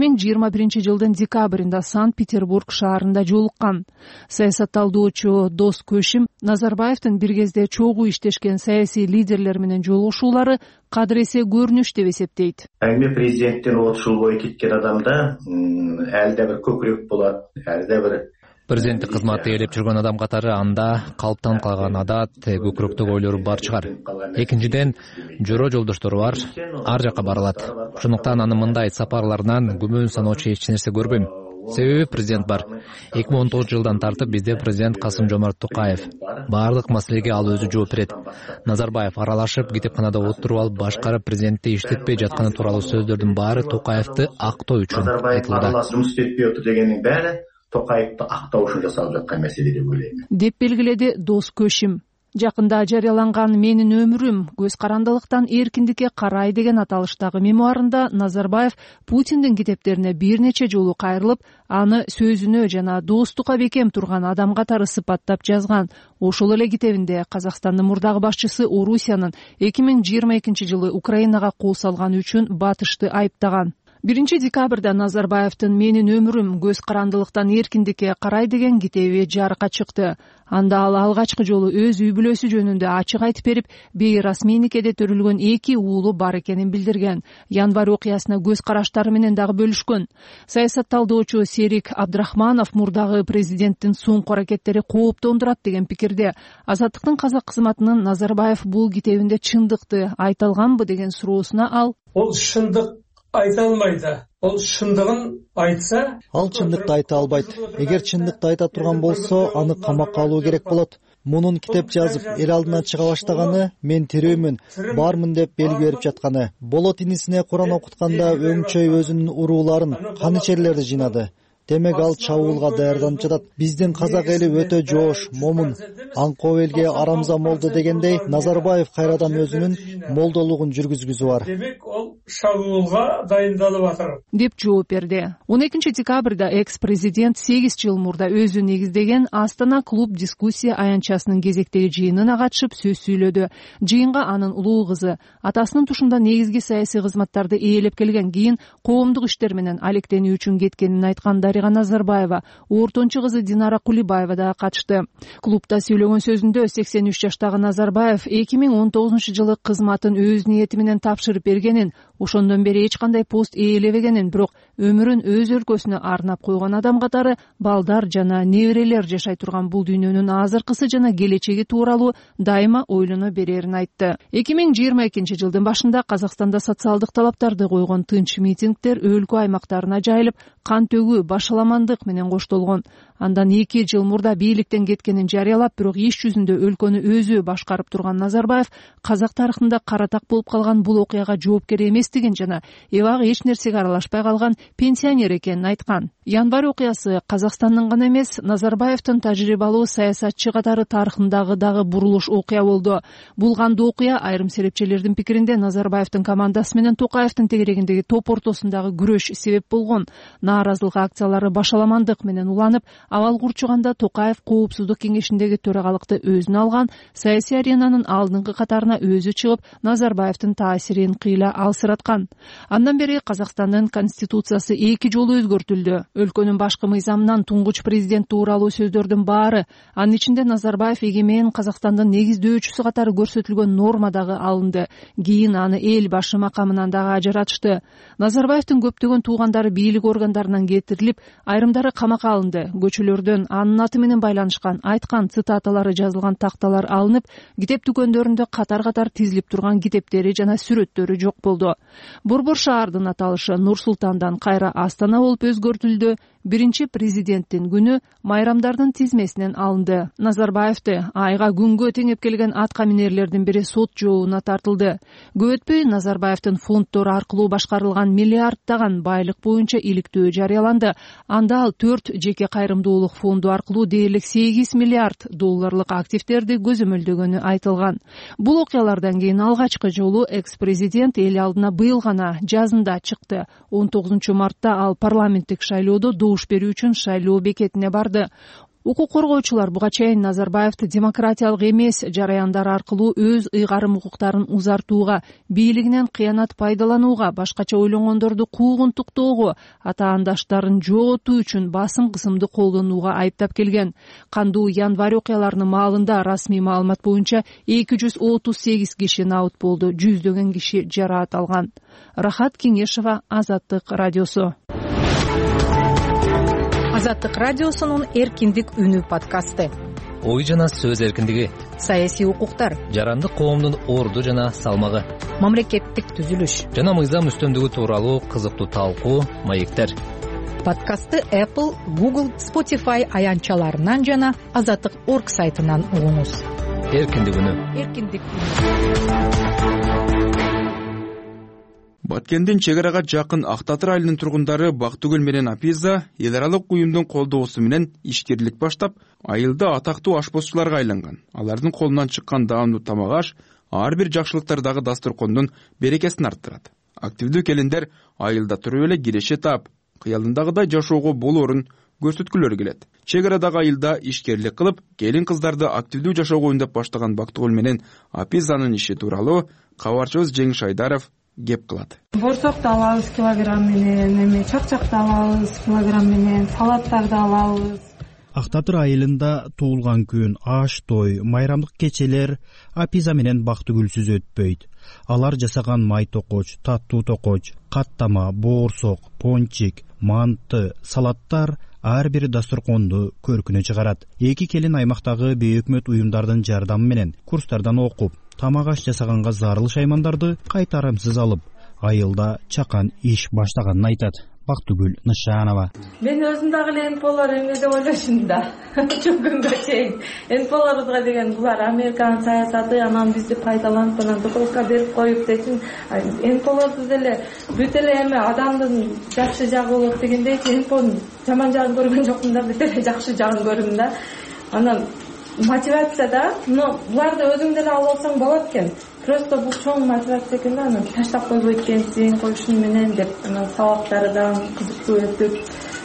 S2: 2021 жылдын декабрында Санкт-Петербург шаарында жолуккан. Саясатталдоочу Дос Көшим Назарбаевдин бир кезде чогуу иштешкен саясий лидерлер менен жолугушуулары кадыресе көрүнүш деп эсептейт.
S5: Эми президенттен 30 жыл бою кеткен адамда әлде бир көкүрөк болот, әлде бир
S11: президенттик кызматты ээлеп жүргөн адам катары анда калыптан калган адат, көкүрөктөгү ойлору бар чыгар. Экинчиден, жоро жолдоштору бар, ар жакка бара алат. Ошондуктан анын мындай сапарларынан күмөн саноочу эч нерсе көрбөйм. Себеби президент бар. 2019 жылдан тартып бизде президент Касым-Жомарт Токаев. Баардык маселеге ал өзү жооп берет. Назарбаев аралашып, китепканада отуруп алып башкарып президентти иштетпей жатканы тууралуу сөздөрдүн баары Токаевди актоо үчүн айтылды.
S5: Жумуш иштетпей отур дегендин баары Токаевди актоо үчүн жасалып жаткан маселе деп ойлойм,
S1: деп белгиледи Дос Көшим. Жакында жарыяланган «Менин өмүрүм көз карандылыктан эркиндикке карай» деген аталыштагы мемуарында Назарбаев Путиндин китептерине бир нече жолу кайрылып, аны сөзүнө жана достукка бекем турган адам катары сыпаттап жазган. Ошол эле китебинде Казакстандын мурдагы башчысы Орусиянын 2022 жылы Украинага кол салганы үчүн Батышты айыптаган. 1 декабрда Назарбаевдин «Менин өмүрүм көз карандылыктан эркиндикке карай» деген китеби жарыкка чыкты. Анда ал алгачкы жолу өз үй бүлөсү жөнүндө ачык айтып берип, бейрасмий никеде төрүлгөн 2 уулу бар экенин билдирген. Январь окуясына көз караштары менен дагы бөлүшкөн. Саясатталдоочу Серик Абдрахманов мурдагы президенттин соңку аракеттери кооп тондурат деген пикирде. Азаттыктын казак кызматынын Назарбаев бул китебинде чындыкты айта алганбы деген суроосуна ал:
S6: "Ол чындык айта алмайды. Ол чындыгын айтса,
S23: ал чындыкты айта албайт. Эгер чындыкты айта турган болсо, аны камакка алуу керек болот. Мунун китеп жазып, эл алдына чыга баштаганы, мен тирүүмүн, бармын деп белги берип жатканы. Болот инисине Куран окутканда өңчөй өзүнүн урууларын, канычерлерди жыйнады. Демек ал чабуулга даярданып жатат. Биздин казак эли өтө жоош, момун, аңкоо элге арамза молду дегендей, Назарбаев кайрадан өзүнүн молдолугун жүргүзгүсү бар.
S6: Демек ол чабуулга дайындалып атыр,
S1: деп жооп берди. 12 декабрда экс-президент 8 жыл мурда өзү негиздеген Астана клуб дискуссия аянтчасынын кезектеги жыйынына катышып сөз сүйлөдү. Жыйынга анын улуу кызы, атасынын тушунда негизги саясий кызматтарды ээлеп келген, кийин коомдук иштер менен алектенүү үчүн кеткенин айткан Назарбаева, ортончу кызы Динара Кулибаева да катышты. Клубда сүйлөгөн сөзүндө 83 жаштагы Назарбаев 2019 жылы кызматын өз ниети менен тапшырып бергенин, ошондон бери эч кандай пост ээлебегенин, бирок өмүрүн өз өлкөсүнө арнап койгон адам катары балдар жана неберелер жашай турган бул дүйнөнүн азыркысы жана келечеги тууралуу дайыма ойлоно берерин айтты. 2022 жылдын башында Казакстанда социалдык талаптарды койгон тынч митингдер өлкө аймактарына жайылып, кан төгүү, башаламандык менен коштолгон. Андан 2 жыл мурда бийликтен кеткенин жарыялап, бирок иш жүзүндө өлкөнү өзү башкарып турган Назарбаев казак тарыхында каратак болуп калган бул окуяга жоопкер эместигин жана эбак эч нерсеге аралашпай калган пенсионер экенин айткан. Январь окуясы Казакстандын гана эмес, Назарбаевдин тажрыйбалуу саясатчы катары тарыхындагы дагы бурулуш окуя болду. Бул кандуу окуя айрым серепчилердин пикиринде Назарбаевдин командасы менен Токаевдин тегерегиндеги топ ортосундагы күрөш себеп болгон. Нааразылык акциялары башаламандык менен уланып, Абал курчуганда Токаев Коопсуздук кеңешиндеги төрагалыкты өзүнө алган, саясий аренанын алдыңкы катарына өзү чыгып, Назарбаевдин таасирин кыйла алсыраткан. Андан бери Казакстандын конституциясы 2 жолу өзгөртүлдү. Өлкөнүн башкы мыйзамынан туңгуч президент тууралуу сөздөрдүн баары, анын ичинде Назарбаев эгемен Казакстандын негиздөөчүсү катары көрсөтүлгөн норма дагы алынды. Кийин аны эл башы макамынан дагы ажыратышты. Назарбаевдин көптөгөн туугандары бийлик органдарынан кетирилип, айрымдары камакка алынды. Көчөлөрдөн анын аты менен байланышкан, айткан цитаталары жазылган такталар алынып, китеп дүкөндөрүндө катар-катар тизилип турган китептери жана сүрөттөрү жок болду. Борбор шаардын аталышы Нур Султандан кайра Астана болуп өзгөртүлдү. Биринчи президенттин күнү майрамдардын тизмесинен алынды. Назарбаевди айга күнгө теңеп келген атка минерлердин бири сот жообуна тартылды. Көп өтпөй Назарбаевдин фонддору аркылуу башкарылган миллиарддаган байлык боюнча иликтөө жарыяланды. Анда ал 4 жеке кайрымдуулук фонду аркылуу дээрлик $8 миллиард активтерди көзөмөлдөгөнү айтылган. Бул окуялардан кийин алгачкы жолу экс-президент эл алдына быйыл гана жазында чыкты. 19 мартта ал парламенттик шайлоодо берүү үчүн шайлоо бекетине барды. Укук коргоочулар буга чейин Назарбаевди демократиялык эмес жараяндар аркылуу өз ыйгарым укуктарын узартууга, бийлигинен кыянат пайдаланууга, башкача ойлонгондорду куугунтуктоого, атаандаштарын жоготуу үчүн басым кысымды колдонууга айыптап келген. Кандуу январь окуяларынын маалында расмий маалымат боюнча 238 киши набыт болду, жүздөгөн киши жараат алган. Рахат Кеңешова, Азаттык радиосу.
S3: Азаттык радиосунун Эркиндик үнү подкасты.
S11: Ой жана сөз эркиндиги,
S3: саясий укуктар,
S11: жарандык коомдун орду жана салмагы,
S3: мамлекеттик түзүлүш
S11: жана мыйзам үстөмдүгү тууралуу кызыктуу талкуу, маектер.
S3: Подкастты Apple, Google, Spotify аянтчаларынан жана Азаттык.org сайтынан угуңуз.
S11: Эркиндик үнү.
S3: Эркиндик үнү.
S2: Баткендин чек арага жакын Актатыр айылынын тургундары Бактыгүл менен Апиза эл аралык уюмдун колдоосу менен ишкерлик баштап, айылда атактуу ашпозчуларга айланган. Алардын колунан чыккан даамдуу тамак аш ар бир жакшылыктар дагы дасторкондун берекесин арттырат. Активдүү келиндер айылда туруп эле киреше таап, кыялындагыдай жашоого болоорун көрсөткүлөрү келет. Чек арадагы айылда ишкерлик кылып, келин кыздарды активдүү жашоого үндөп баштаган Бактыгүл менен Апизанын иши тууралуу кабарчыбыз Жеңиш Айдаров кеп кылат.
S8: Борсокту алабыз килограмм менен, чакчакты алабыз килограмм менен, салаттарды алабыз.
S9: Актатыр айылында туулган күн, аш той, майрамдык кечелер Апиза менен Бактыгүлсүз өтпөйт. Алар жасаган май токоч, таттуу токоч, каттама, боорсок, пончик, манты, салаттар ар бир дасторконду көркүнө чыгарат. Эки келин аймактагы бейөкмөт уюмдардын жардамы менен курстардан окуп, тамак аш жасаганга зарыл шаймандарды кайтарымсыз алып, айылда чакан иш баштаганын айтат Бактыгүл Нышанова.
S8: Мен өзүм дагы эле энполор эмне деп ойлошум да. Чоң күнгө чейин энполорго деген булар Американын саясаты, анан бизди пайдаланып, анан доколка берип коюп дечим. Энполорду деле бүт эле эме адамдын жакшы жагы болот дегендей, энпон жаман жагын көргөн жокмун да, бүт эле жакшы жагын көрдүм да. Анан мотивация да, но буларды өзүң деле алып алсаң болот экен. Просто бул чоң мотивация экен да, аны таштап койбойт экенсиң, коюшун менен деп, анан сабактардан кызыктуу өтүп,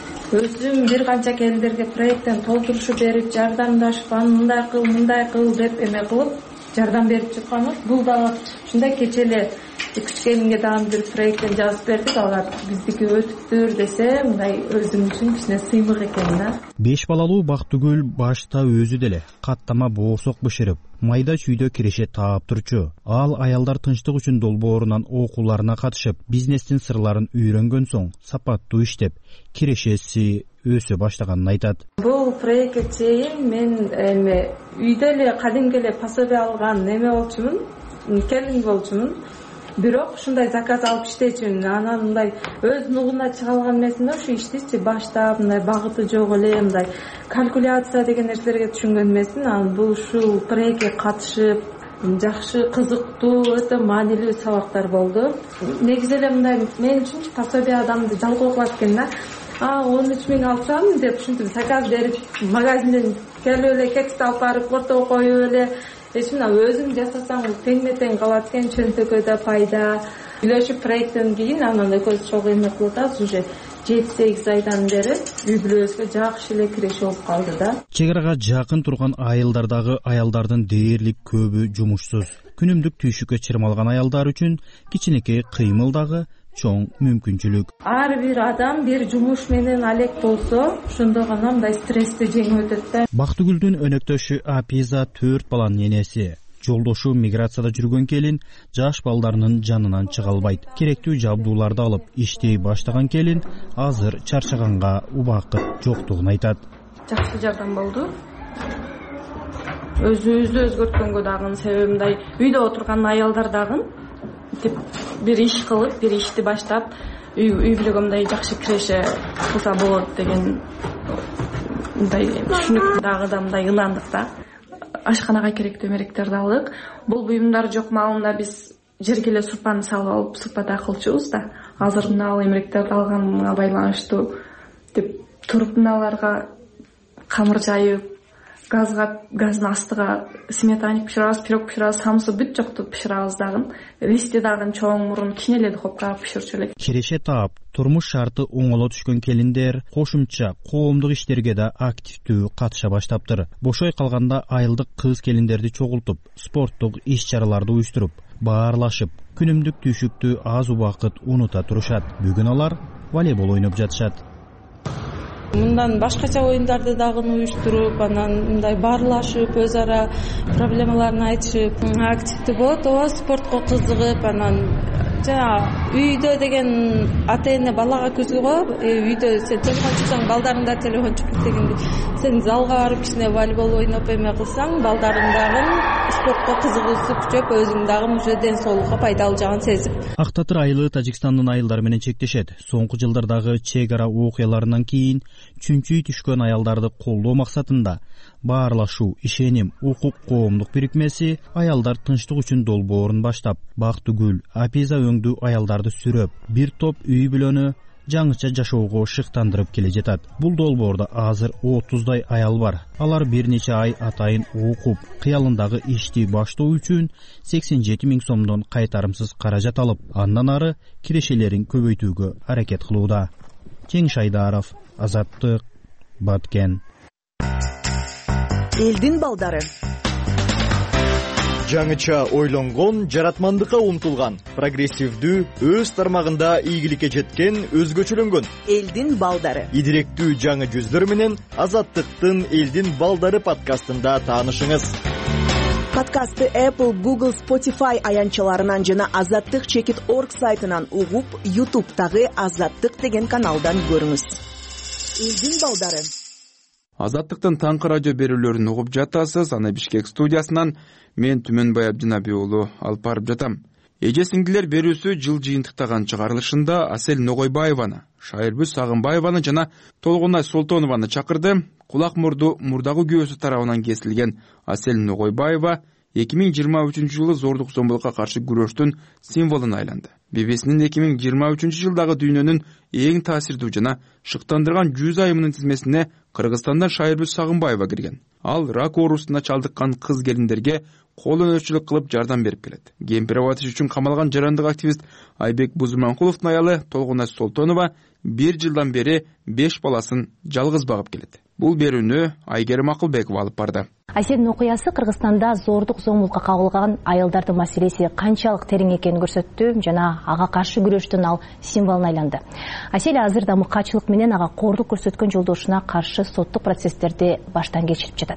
S8: өзүм бир канча келиндерге проекттен толтурушуп берип, жардамдашып, мындай кыл деп эме кылып, жардам берип чыкканбыз. Бул дагы ушундай кечеле 2-3 келинге дагы бир проекттен жазып бердик, алар биздики өтүптүр десе, мындай өзүм үчүн кичине сыймык экен да.
S9: 5 балалуу Бактыгүл башта өзү деле каттама боорсок бышырып, майда чүйдө киреше таап турчу. Ал аялдар тынчтык үчүн долбоорунан окууларына катышып, бизнестин сырларын үйрөнгөн соң сапаттуу иштеп, кирешеси өсө баштаганын айтат.
S8: Бул проектке чейин мен үйдө эле кадимки эле пособие алган неме болчумун, келин болчумун. Бирок ушундай заказ алып иштечүмүн. Анан мындай өз нугуна чыга алган эмесин ушу иштичи баштап, мындай багыты жок эле, мындай калькуляция деген нерселерге түшүнгөн эмесин. Анан бул ушул проектке катышып, жакшы, кызыктуу, өтө маанилүү сабактар болду. Негизи эле мындай мен үчүн пособие адамды жалкоо кылат экен да. 13 000 алсам деп ушинтип заказ берип, магазинден келип эле кексти алып барып ортого коюп эле эсмина өзүм жасасаң тең калат экен, чөнтөгө да пайда. Үйлөшүп проекттен кийин анан экөөбүз чогуу эме кылып атабыз, уже 7-8 айдан бери үй бүлөбүзгө жакшы эле киреше болуп калды да.
S9: Чек арага жакын турган айылдардагы аялдардын дээрлик көбү жумушсуз. Күнүмдүк түйшүккө чырмалган аялдар үчүн кичинекей кыймыл дагы чоң мүмкүнчүлүк.
S8: Ар бир адам бир жумуш менен алек болсо, ошондо гана мындай стрессти жеңип өтөт да.
S9: Бактыгүлдүн өнөктөшү Апиза 4 баланын энеси. Жолдошу миграцияда жүргөн келин жаш балдарынын жанынан чыга албайт. Керектүү жабдууларды алып иштей баштаган келин азыр чарчаганга убакыт жоктугун айтат.
S8: Жакшы жардам болду. Өзүбүздү өзгөрткөнгө дагы себеби мындай үйдө отурган аялдар дагы бир иш кылып, бир ишти баштап, үй бүлөгө мындай жакшы киреше кылса болот деген мындай түшүнүк дагы да мындай ынандык да. Ашканага керектүү эмеректерди алдык. Бул буюмдар жок маалында биз жерге эле супаны салып алып супада кылчубуз да. Азыр мына ал эмеректерди алганга байланыштуу деп туруп мыналарга камыр жайып, газдын астыга сметаник пиширабыз, пирог пиширабыз, самсы бүт жокту пиширабыз дагы. Ристи дагы чоң мурун кийин эле духовкага пиширчү элек.
S9: Киреше таап, турмуш шарты оңоло түшкөн келиндер кошумча коомдук иштерге да активдүү катыша баштаптыр. Бошой калганда айылдык кыз келиндерди чогултуп, спорттук иш-чараларды уюштуруп, баарлашып, күнүмдүк түйшүктү аз убакыт унута турушат. Бүгүн алар волейбол ойноп жатышат.
S8: Мындан башкача оюндарды дагы уюштуруп, анан мындай баарлашып, өз ара проблемаларын айтышып, активдүү болот. Ооба, спортко кызыгып, анан жана үйдө деген ата эне балага көзгө коёп, үйдө сен телефон чуксаң, балдарың да телефон чукуп дегенде, сен залга барып кичине волейбол ойноп эме кылсаң, балдарың дагы спортко кызыгуусу күчөп, өзүң дагы уже ден соолукка пайдалуу жагын сезип.
S9: Ак Татыр айылы Тажикстандын айылдары менен чектешет. Соңку жылдардагы чек ара окуяларынан кийин чүнчүй түшкөн аялдарды колдоо максатында баарлашуу, ишеним, укук коомдук бирикмеси аялдар тынчтык үчүн долбоорун баштап, Бактыгүл, Апиза өңдүү аялдарды сүрөп, бир топ үй бүлөнү жаңыча жашоого шыктандырып келе жатат. Бул долбоордо азыр 30дай аял бар. Алар бир нече ай атайын окуп, кыялындагы ишти баштоо үчүн 87 000 сомдон кайтарымсыз каражат алып, андан ары кирешелерин көбөйтүүгө аракет кылууда. Жеңиш Айдаров, Азаттык, Баткен.
S7: Элдин балдары. Жаңыча ойлонгон, жаратмандыкка умтулган, прогрессивдүү, өз тармагында ийгиликке жеткен, өзгөчөлөнгөн элдин балдары. Идиректүү жаңы жүздөр менен Азаттыктын Элдин балдары подкастында таанышыңыз. Подкастты Apple, Google, Spotify аянчаларынан жана azattik.org сайтынан угуп, YouTube'тагы Азаттык деген каналдан көрүңүз. Элдин балдары.
S2: Азаттыктын таңкы радио берүүлөрүн угуп жатасыз. Аны Бишкек студиясынан мен Түмөнбай Абдинапи уулу алып барып жатам. Эже сиңдилер берүүсү жыл жыйынтыктаган чыгарылышында Асель Ногойбаеваны, Шайырбүз Сагынбаеваны жана Толгонай Солтонованы чакырды. Кулак мурду мурдагы күйөөсү тарабынан кесилген Асель Ногойбаева 2023 жылы зордук зомбулукка каршы күрөштүн символуна айланды. BBC-нин 2023 жылдагы дүйнөнүн эң таасирдүү жана шыктандырган 100 айымынын тизмесине Кыргызстандан Шайырбүз Сагынбаева кирген. Ал рак оорусуна чалдыккан кыз келиндерге кол өнөрчүлүк кылып жардам берип келет. Кемпир абатыш үчүн камалган жарандык активист Айбек Бузурманкуловдун аялы Толгонай Солтонова 1 жылдан бери 5 баласын жалгыз багып келет. Бул берүүнү Айгерим Акылбекова алып барды.
S10: Аселдин окуясы Кыргызстанда зордук зомбулукка кабылган аялдардын маселеси канчалык терең экенин көрсөттү жана ага каршы күрөштүн ал символуна айланды. Асель азыр да мыкаачылык менен ага кордук көрсөткөн жолдошуна каршы соттук процесстерди баштан кечирип жатат.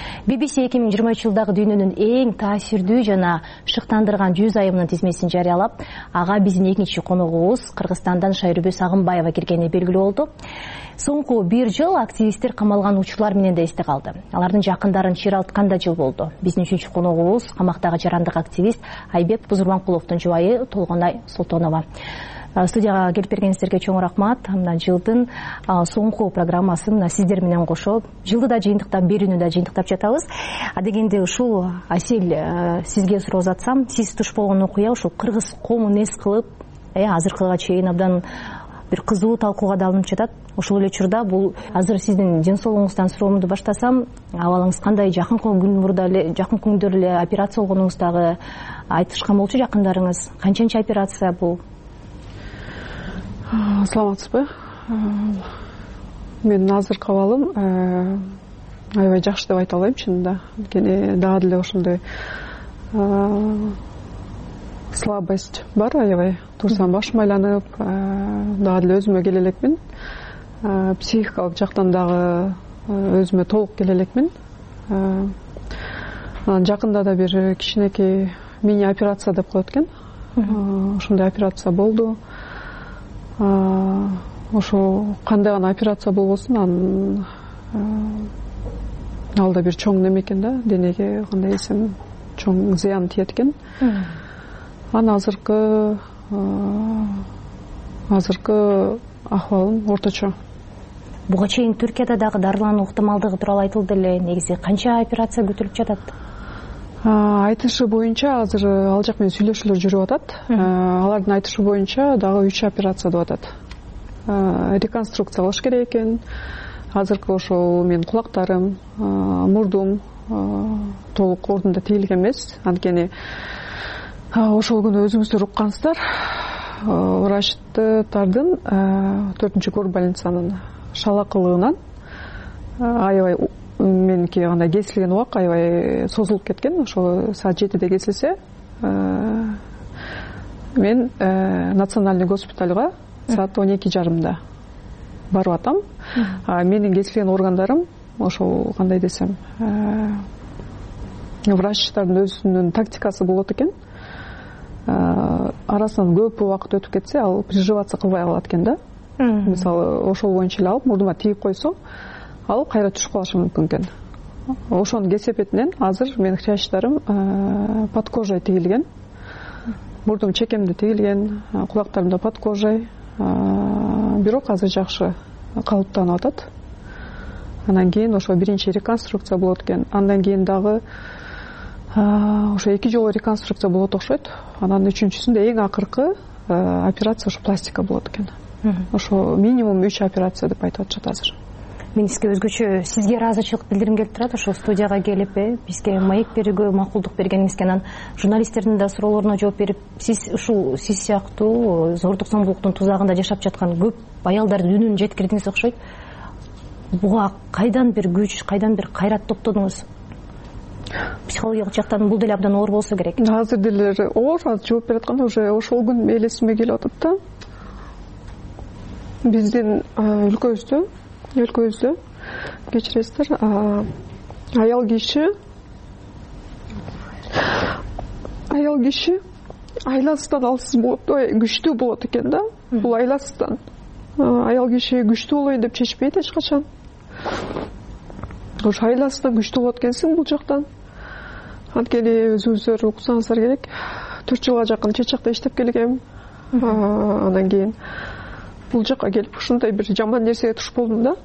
S10: BBC 2023 жылдагы дүйнөнүн эң таасирдүү жана шыктандырган 100 айымынын тизмесин жарыялап, ага биздин экинчи коногубуз Кыргызстандан Шайырбүз Сагынбаева киргени белгилүү болду. Соңку 1 жыл активисттер камалган учурлар менен да эсте калды. Алардын жакындарын чыйралткан да жыл болду. Биздин үчүнчү коногубуз камактагы жарандык активист Айбек Бузурманкуловдун жубайы Толгонай Солтонова. Студияга келип бергениңиздерге чоң рахмат. Мына жылдын соңку программасын сиздер менен кошо жылды да жыйынтыктап, берүүнү да жыйынтыктап жатабыз. Дегенде ушул Асель сизге суроо жатсам, сиз туш болгон окуя ушул кыргыз коомун эс кылып, азыркыга чейин абдан бир кызуу талкууга да алынып жатат. Ошол эле учурда бул азыр сиздин ден соолугуңуздан суроомду баштасам, абалыңыз кандай? Жакын күндөр эле операция болгонуңуздагы айтышкан болчу жакындарыңыз. Канчанчы операция бул?
S13: Саламатсызбы?
S12: Менин азыркы абалым аябай жакшы деп айта албайм чынында. Анткени дагы деле ошондой слабость бар аябай. Турсам башым айланып, дагы деле өзүмө келе элекмин. Психикалык жактан дагы өзүмө толук келе элекмин. Жакында да бир кичинекей мини операция деп коет экен. Ошондой операция болду. Ошо кандай гана операция болбосун, анын ал да бир чоң неме экен да, денеге кандай десем чоң зыян тиет экен. Анан азыркы акыбалым орточо.
S10: Буга чейин Түркияда дагы дарылануу ыктымалдыгы тууралуу айтылды эле. Негизи канча операция күтүлүп жатат?
S12: Айтышы боюнча азыр ал жак менен сүйлөшүүлөр жүрүп атат. Алардын айтышы боюнча дагы 3 операция деп атат. Реконструкция кылыш керек экен. Азыркы ошол менин кулактарым, мурдум толук ордунда тигилген эмес. Анткени ошол күнү өзүңүздөр уккансыздар, врачтардын 4-кор больницанын шалакылыгынан аябай меники кандай кесилген убак аябай созулуп кеткен. Ошо саат 7-де кесилсе, мен национальный госпитальга саат 12:30 барып атам. Менин кесилген органдарым ошол кандай десем, врачтардын өзүнүн тактикасы болот экен. Арасынан көп убакыт өтүп кетсе, ал приживаться кылбай калат экен да. Мисалы, ошол боюнча эле алып мурдума тийип койсо, ал кайра түшүп калышы мүмкүн экен. Ошонун кесепетинен азыр менин хрящтарым под кожей тигилген. Мурдум чекемде тигилген, кулактарымда под кожей. Бирок азыр жакшы калыптанып атат. Андан кийин ошо биринчи реконструкция болот экен. Андан кийин дагы ошо 2 жолу реконструкция болот окшойт. Анан 3-сүндө эң акыркы операция ошо пластика болот экен. Ошо минимум 3 операция деп айтып атышат азыр.
S10: Мен сизге өзгөчө сизге ыраазычылык билдиргим келип турат, ошол студияга келип, бизге маек берүүгө макулдук бергениңизге, анан журналисттердин да суроолоруна жооп берип, сиз сыяктуу зордук зомбулуктун тузагында жашап жаткан көп аялдардын үнүн жеткирдиңиз окшойт. Буга кайдан бир күч, кайдан бир кайрат топтодуңуз? Психологиялык жактан бул деле абдан оор болсо керек.
S12: Азыр деле оор, азыр жооп берип атканда уже ошол күн элесиме келип атат да. Биздин өлкөбүздө кечиресиздер, аял киши айласынан алсыз болот, күчтүү болот экен да. Бул айласынан аял киши күчтүү болоюн деп чечпейт эч качан. Ошо айласынан күчтүү болот экенсиң бул жактан. Анткени өзүңүздөр уксаңыздар керек. 4 жылга жакын Чечакта иштеп келгем. Андан кийин бул жакка келип ушундай бир жаман нерсеге туш болдум да.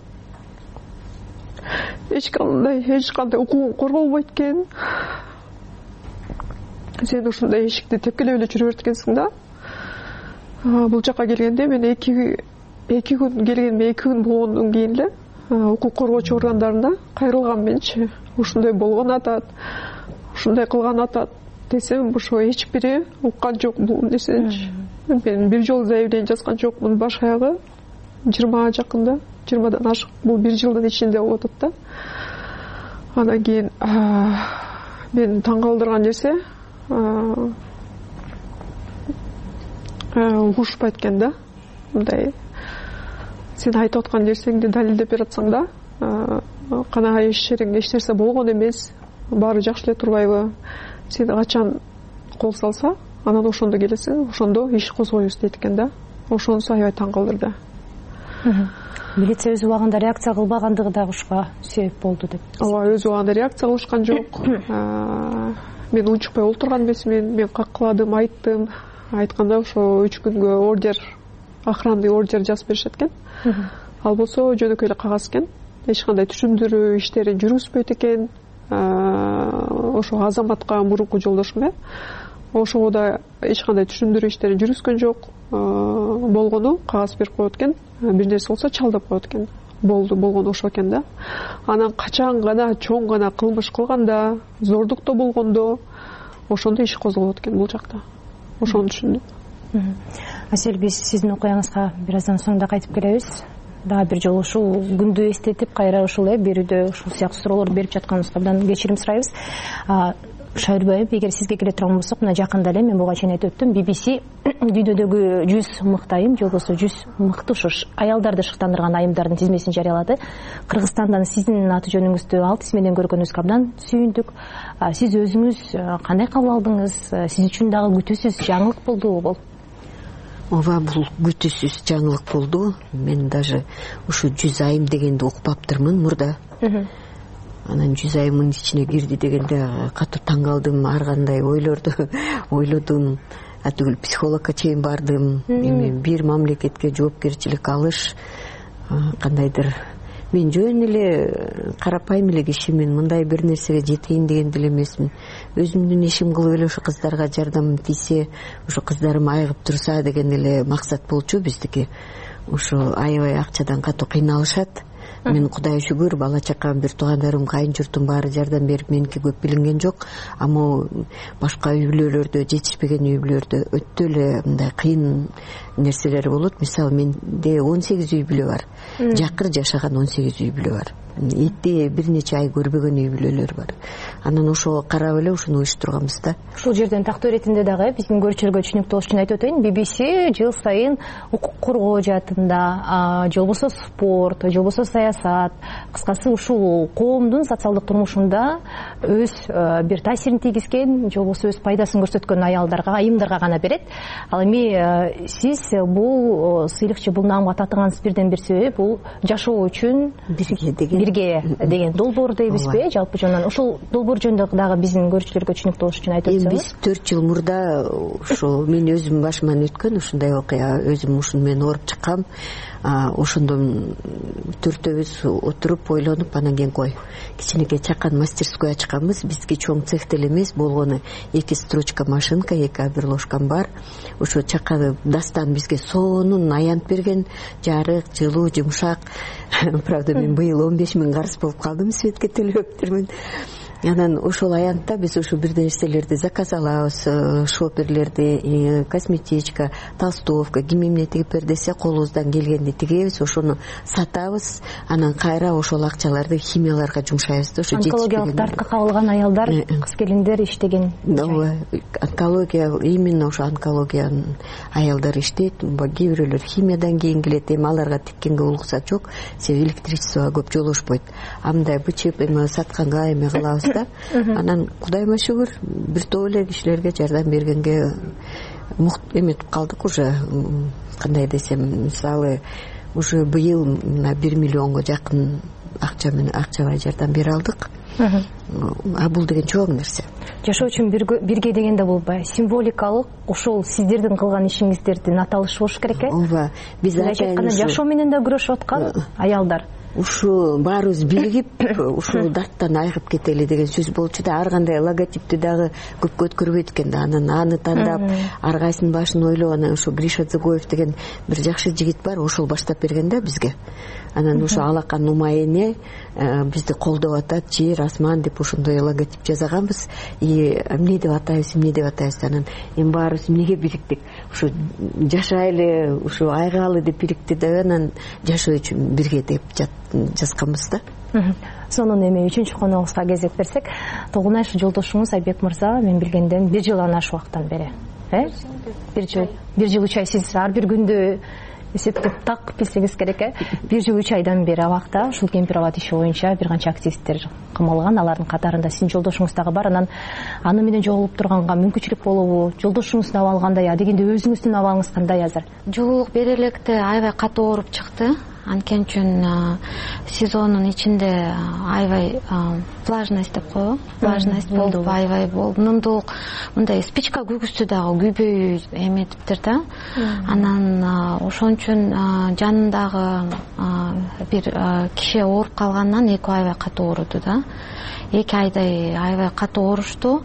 S12: Эч кандай укугуң корголбойт экен. Сен ушундай эшикти тепкилеп эле жүрө берет экенсиң да. Бул жакка келгенде мен 2 күн келгениме 2 күн болгондон кийин эле укук коргоочу органдарына кайрылгам менчи. Ушундай болгон атат, ушундай кылган атат десем, ошо эч бири уккан жок бул нерсени. Мен бир жолу заявление жазган жокмун, баш аягы 20 жакында, 20дан ашык, бул 1 жылдын ичинде болуп атат да. Андан кийин мен таң калтырган нерсе угушпайт экен да. Мындай сен айтып аткан нерсеңди далилдеп берип атсаң да, кана эч нерсе болгон эмес, баары жакшы эле турбайбы? Сен качан кол салса, анан ошондо келесиң, ошондо иш козгойбуз дейт экен да. Ошонусу аябай таң калтырды.
S10: Милиция өз убагында реакция кылбагандыгы дагы ушуга себеп болду деп.
S12: Ооба, өз убагында реакция кылышкан жок. Мен унчукпай олтурган эмесмин, мен каккыладым, айттым. Айтканда ошо 3 күнгө ордер, охранный ордер жазып беришет экен. Ал болсо жөнөкөй эле кагаз экен. Эч кандай түшүндүрүү иштери жүргүзбөйт экен. Ошо Азаматка мурунку жолдошум ошого да эч кандай түшүндүрүү иштери жүргүзгөн жок. Болгону кагаз берип коет экен. Бир нерсе болсо чалдап коет экен. Болгон ошо экен да. Анан качан гана чоң гана кылмыш кылганда, зордукта болгондо ошондо иш козголот экен бул жакта. Ошону түшүндүм.
S10: Асель, биз сиздин окуяңызга бир аздан соң да кайтып келебиз. Дагы бир жолу ушул күндү эстетип кайра ушул берүүдө ушул сыяктуу суроолорду берип жатканыбызга абдан кечирим сурайбыз. Шайырбаев, эгер сизге келе турган болсок, мына жакында эле мен буга чейин айтып өттүм, BBC дүйнөдөгү 100 мыкты айым же болбосо 100 мыкты ушу аялдарды шыктандырган айымдардын тизмесин жарыялады. Кыргызстандан сиздин аты жөнүңүздү ал тизмеден көргөнүбүзгө абдан сүйүндүк. Сиз өзүңүз кандай кабыл алдыңыз? Сиз үчүн дагы күтүүсүз жаңылык болдубу бул?
S13: Ооба, бул күтүүсүз жаңылык болду. Мен даже ушу 100 айым дегенди укпаптырмын мурда. Анан 100 айымдын ичине кирди дегенде катуу таң калдым, ар кандай ойлорду ойлодум. Атүгүл психологко чейин бардым. Эми бир мамлекетке жоопкерчилик алыш кандайдыр. Мен жөн эле карапайым эле кишимин, мындай бир нерсеге жетейин деген деле эмесмин. Өзүмдүн ишим кылып эле ушу кыздарга жардамым тийсе, ушу кыздарым айыгып турса деген эле максат болчу биздики. Ушу аябай акчадан катуу кыйналышат. Мен Кудайга шүгүр, бала чакам, бир туугандарым, кайын журтум баары жардам берип, меники көп билинген жок. Ама башка үй бүлөлөрдө, жетишпеген үй бүлөлөрдө өтө эле мындай кыйын нерселер болот. Мисалы, менде 18 үй бүлө бар. Жакыр жашаган 18 үй бүлө бар. Эти бир нече ай көрбөгөн үй бүлөлөр бар. Анан ошого карап эле ушуну уюштурганбыз да.
S10: Ушул жерден тактоо иретинде дагы биздин көрүүчүлөргө түшүнүктүү болуш үчүн айтып өтөйүн. BBC жыл сайын укук коргоо жаатында, же болбосо спорт, же болбосо саясат, кыскасы ушул коомдун социалдык турмушунда өз бир таасирин тийгизген, же болбосо өз пайдасын көрсөткөн аялдарга, айымдарга гана берет. Ал эми сиз бул сыйлыкчы, бул наамга татыгансыз бирден бир себеби бул жашоо үчүн бирге деген долбоор дейбизби? Жалпы жөнүнөн ушул долбоор жөнүндө дагы биздин көрүүчүлөргө түшүнүктүү болуш үчүн айтып өтсөңүз. Биз 4 жыл мурда
S13: ушул мен өзүм башыман өткөн ушундай окуя, өзүм ушуну мен ооруп чыккам. Ошондо төртөөбүз отуруп ойлонуп, анан кийин кой кичинекей чакан мастерской ачканбыз. Бизге чоң цех деле эмес, болгону 2 строчка машинка, 2 оберложкам бар. Ошо чаканы дастан бизге сонун аянт берген, жарык, жылуу, жумшак. Правда, мен быйыл 15 000 карыз болуп калдым, светке төлөптүрмүн. Анан ошол аянтта биз ушу бир нерселерди заказ алабыз, шоперлерди, косметичка, толстовка, ким эмне тигип бер десе колубуздан келгенди тигебиз, ошону сатабыз. Анан кайра ошол акчаларды химияларга жумшайбыз да.
S10: Онкологиялык дартка кабылган аялдар, кыз келиндер иштеген.
S13: Ооба, онкология, именно ошо онкологиянын аялдар иштейт. Кээ бирөөлөр химиядан кийин келет, эми аларга тиккенге уруксат жок, себеби электричествого көп жолошпойт. Андай бычып эми сатканга эме кылабыз. Анан Кудайыма шүгүр, бир топ эле кишилерге жардам бергенге эметип калдык уже. Кандай десем, мисалы, уже быйыл 1 миллионго жакын акчалай жардам бере алдык. Бул деген чоң нерсе.
S10: Жашоо үчүн бирге дегенде бул символикалык, ошол сиздердин кылган ишиңиздердин аталышы болуш керек.
S13: Ооба, биз
S10: жашоо менен да күрөшүп аткан аялдар.
S13: Ушу баарыбыз биригип, ушул дарттан айыгып кетели деген сөз болчу да. Ар кандай логотипти дагы көпкө өткөрбөйт экен да. Анан аны тандап, ар кайсынын башын ойлоп, анан ушу Гриша Дзыгоев деген бир жакшы жигит бар, ошол баштап берген да бизге. Анан ушу Алакан Нумай эне бизди колдоп атат, жер, асман деп ошондой логотип жасаганбыз. Эмне деп атайбыз, анан эми баарыбыз эмнеге бириктик? Ушу жашайлы, ушу айгалы деп бирикти да, анан жашоо үчүн бирге деп жазганбыз да.
S10: Сонун эми 3-чү коногубузга кезек берсек, Толгунай жолдошуңуз Айбек мырза мен билгенден 1 жылдан ашык убакыттан бери. 1 жыл 3 ай сиз ар бир күндү эсептеп так билсеңиз керек. 1 жыл 3 айдан бери абакта ушул кемпир абад иши боюнча бир канча активисттер камалган, алардын катарында сиздин жолдошуңуз дагы бар. Анан аны менен жолугуп турганга мүмкүнчүлүк болобу? Жолдошуңуздун абалы кандай? Дегенде өзүңүздүн абалыңыз кандай азыр?
S14: Жолугуп бере электе аябай катуу ооруп чыкты. Анткени үчүн сезондун ичинде аябай влажность деп коебу, влажность болуп аябай болду, нымдуулук, мындай спичка күйгүзсө дагы күйбөй эметиптир да. Анан ошон үчүн жанындагы бир киши ооруп калгандан 2 аябай катуу ооруду да. 2 айдай аябай катуу оорушту.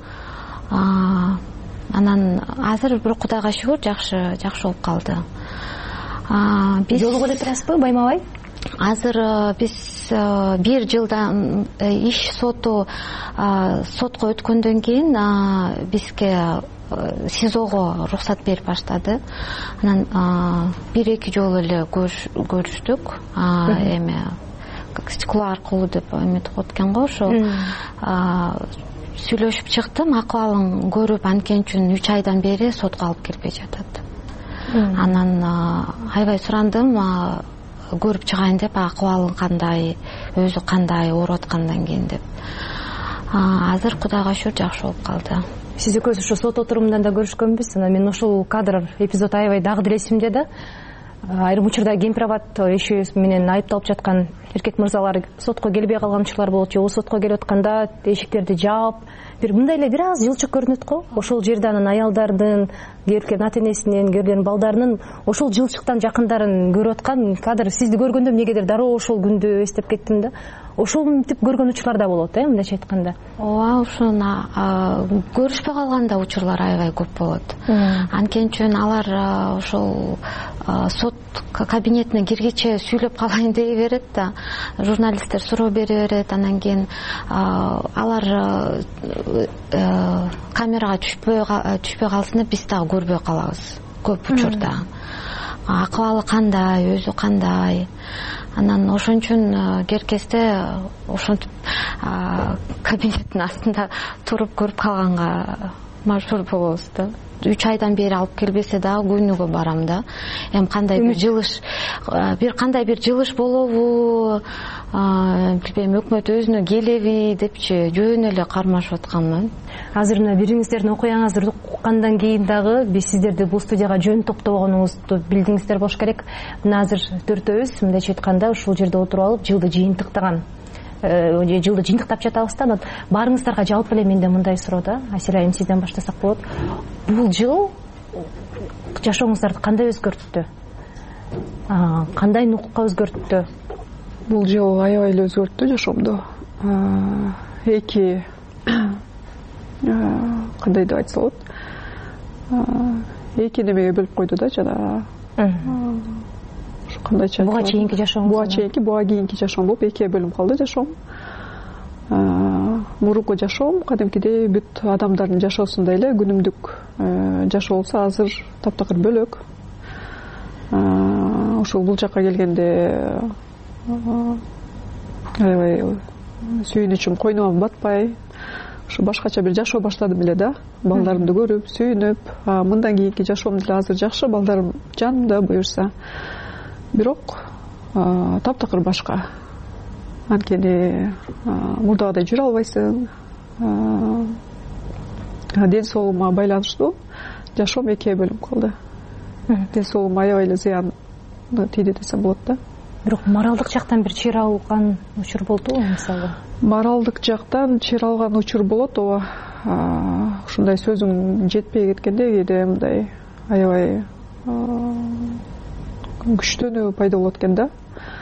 S14: Анан азыр бир Кудайга шүгүр жакшы болуп калды.
S10: Биз жолугуп эле турасызбы байма-бай?
S14: Азыр биз 1 жылдан иш сотко өткөндөн кийин бизге сизого уруксат берип баштады. Анан 1-2 жолу эле көрүштүк. Эме стекло аркылуу деп эметип өткөн го, ошо сүйлөшүп чыктым. Акыбалын көрүп, анткени үчүн 3 айдан бери сотко алып келбей жатат. Анан аябай сурандым, көрүп чыгайын деп, акыбалы кандай, өзү кандай, ооруп аткандан кийин деп. Азыр Кудайга шүгүр жакшы болуп калды.
S10: Сиз экөөсү ошо сот отурумунда да көрүшкөнбүз. Анан мен ошол кадр, эпизод аябай дагы деле эсимде да. Айрым учурда Кемпирабад иши менен айыпталып жаткан эркек мырзалар сотко келбей калган учурлар болот, же сотко келип атканда эшиктерди жаап, бир мындай эле бир аз жылчык көрүнөт го. Ошол жерде анан аялдардын, кээ ата энесинин, кээ балдарынын ошол жылчыктан жакындарын көрүп аткан кадр сизди көргөндө эмнегедир дароо ошол күндү эстеп кеттим да. Ошол мынтип көргөн учурлар да болот, мындайча айтканда.
S14: Ооба, ошону көрүшпөй калганда учурлар аябай көп болот. Анткени үчүн алар ошол сот кабинетине киргиче сүйлөп калайын дей берет да. Журналисттер суроо бере берет, анан кийин алар камерага түшпөй калсын деп биз дагы көрбөй калабыз көп учурда. Акыбалы кандай, өзү кандай. Анан ошон үчүн керкесте ошентип кабинеттин астында туруп көрүп калганга мажбур болобуз да. 3 айдан бери алып келбесе дагы күнүгө барам да. Эми кандай бир жылыш болобу, билбейм, өкмөт өзүнө келеби депчи жөн эле кармашып атканмын.
S10: Азыр мына бириңиздердин окуяңызды уккандан кийин дагы биз сиздерди бул студияга жөн топтобогонуңузду билдиңиздер болуш керек. Мына азыр төртөөбүз, мындайча айтканда, ушул жерде отуруп алып жылды жыйынтыктап жатабыз да. Баарыңыздарга жалпы эле менде мындай суроо да. Аселя айым, сизден баштасак болот. Бул жыл жашооңуздарды кандай өзгөрттү? Кандай нукукка өзгөрттү?
S12: Бул жыл аябай эле өзгөрттү жашоомду. Эки кандай деп айтса болот? Эки немеге бөлүп койду да жана. Кандайча
S10: буга чейинки жашооңуз?
S12: Буга кийинки жашоом болуп экиге бөлүнүп калды жашоом. Мурунку жашоом кадимкидей бүт адамдардын жашоосундай эле күнүмдүк жашоо болсо, азыр таптакыр бөлөк. Ошол бул жакка келгенде аябай сүйүнүчүм койнума батпай, ушу башкача бир жашоо баштадым эле да. Балдарымды көрүп, сүйүнүп, мындан кийинки жашоом деле азыр жакшы, балдарым жанымда буюрса. Бирок таптакыр башка. Анткени мурдагыдай жүрө албайсың. Ден соолугума байланыштуу жашоом экиге бөлүнүп калды. Ден соолугума аябай эле зыян тийди десем болот да.
S10: Бирок моралдык жактан бир чир алган учур болдубу мисалы?
S12: Моралдык жактан чир алган учур болот, ооба. Ушундай сөзүң жетпей кеткенде кээде мындай аябай күчтөнүү пайда болот экен да.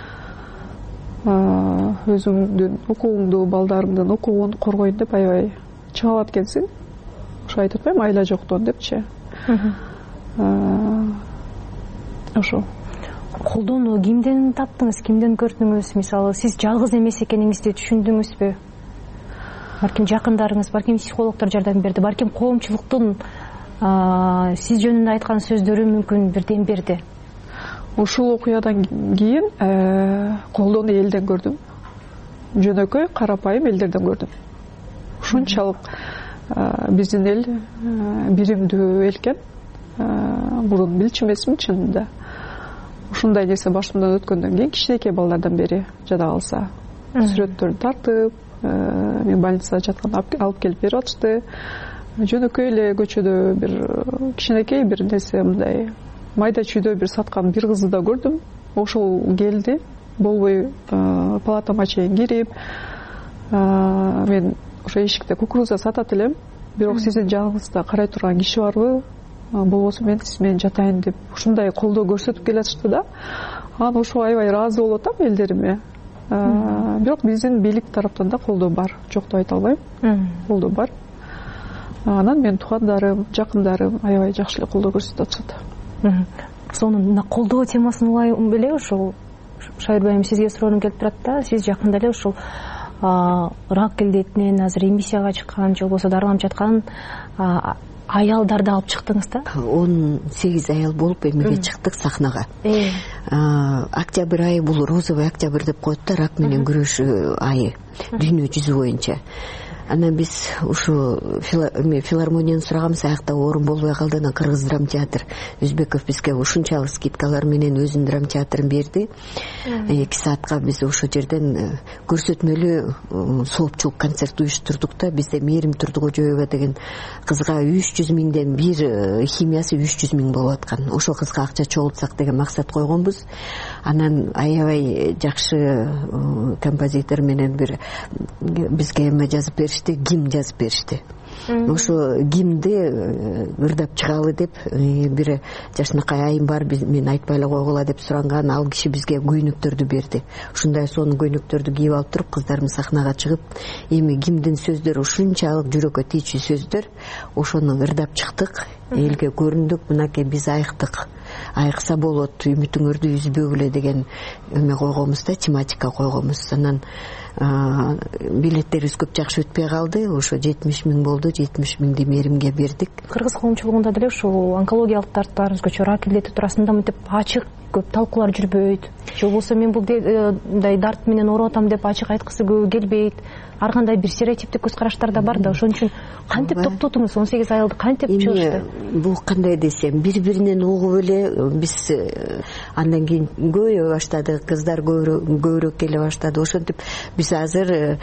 S12: Өзүңдүн укугуңду, балдарыңдын укугун коргойн деп аябай чыга алат экенсиң. Ошо айтып атпайм, айла жоктон депчи. Ошо.
S10: Колдоону кимден таптыңыз, кимден көрдүңүз? Мисалы, сиз жалгыз эмес экениңизди түшүндүңүзбү? Балким жакындарыңыз, балким психологдор жардам берди, балким коомчулуктун сиз жөнүндө айткан сөздөрү мүмкүн бир дем берди.
S12: Ушул окуядан кийин колдоону элден көрдүм. Жөнөкөй, карапайым элдерден көрдүм. Ушунчалык биздин эл биримдүү элкен. Мурун билчү эмесмин чынында. Ушундай нерсе башымдан өткөндөн кийин кичинекей балдардан бери жада калса, сүрөттөрүн тартып, мен больницада жатканда алып келип берип атышты. Жөнөкөй эле көчөдө бир кичинекей бир нерсе, мындай майда чүйдө бир саткан бир кызды да көрдүм. Ошол келди, болбой палатама чейин кирип, мен ошо эшикте кукуруза сатат элем, бирок сиздин жаныңызда карай турган киши барбы, болбосо мен сиз менен жатайын деп ушундай колдоо көрсөтүп келатышты да. Анан ошо аябай ыраазы болуп атам элдериме. Бирок биздин бийлик тараптан да колдоо бар, жок деп айта албайм. Колдоо бар. Анан менин туугандарым, жакындарым аябай жакшы эле колдоо көрсөтүп атышат.
S10: Сонун колдоо темасын улай эле ушул Шайырбайым, сизге суроогум келип турат да. Сиз жакында эле ушул рак илдетинен азыр ремиссияга чыккан, же болбосо дарыланып жаткан аялдарды алып чыктыңыз да?
S13: 18 аял болуп эмеге чыктык сахнага. Октябрь айы бул розовый октябрь деп коет да, рак менен күрөшүү айы дүйнө жүзү боюнча. Анан биз ушу филармонияны сураганбыз, аякта орун болбой калды. Анан Кыргыз драм театр Өзбеков бизге ушунчалык скидкалар менен өзүнүн драм театрын берди. 2 саатка биз ошол жерден көрсөтмөлүү соопчулук концерт уюштурдук да. Бизде Мээрим Турдугожоева деген кызга 300 миңден бир химиясы 300 миң болуп аткан. Ошол кызга акча чогултсак деген максат койгонбуз. Анан аябай жакшы композитор менен бир бизге эме жазып беришти, гимн жазып беришти. Ошо гимнди ырдап чыгалы деп бир жашынакай айым бар, мен айтпай эле койгула деп суранган. Ал киши бизге көйнөктөрдү берди. Ушундай сонун көйнөктөрдү кийип алып туруп, кыздарымыз сахнага чыгып, эми гимндин сөздөрү ушунчалык жүрөккө тийчү сөздөр, ошону ырдап чыктык, элге көрүндүк. Мынакей биз айыктык, айыкса болот, үмүтүңөрдү үзбөгүлө деген эме койгонбуз да, тематика койгонбуз. Анан билеттерибиз көп жакшы өтпөй калды. Ошо 70 миң болду. 70 миңди Мээримге бердик.
S10: Кыргыз коомчулугунда деле ушул онкологиялык дарттар, өзгөчө рак илдети туурасында мынтип ачык көп талкуулар жүрбөйт. Же болбосо мен бул дарт менен ооруп атам деп ачык айткысы келбейт. Ар кандай бир стереотиптик көз караштар да бар да. Ошон үчүн кантип топтотуңуз 18 аялды, кантип чыгышты?
S13: Бул кандай десем, бири-биринен угуп эле биз андан кийин көбөйө баштадык, кыздар көбүрөөк келе баштады. Ошентип биз азыр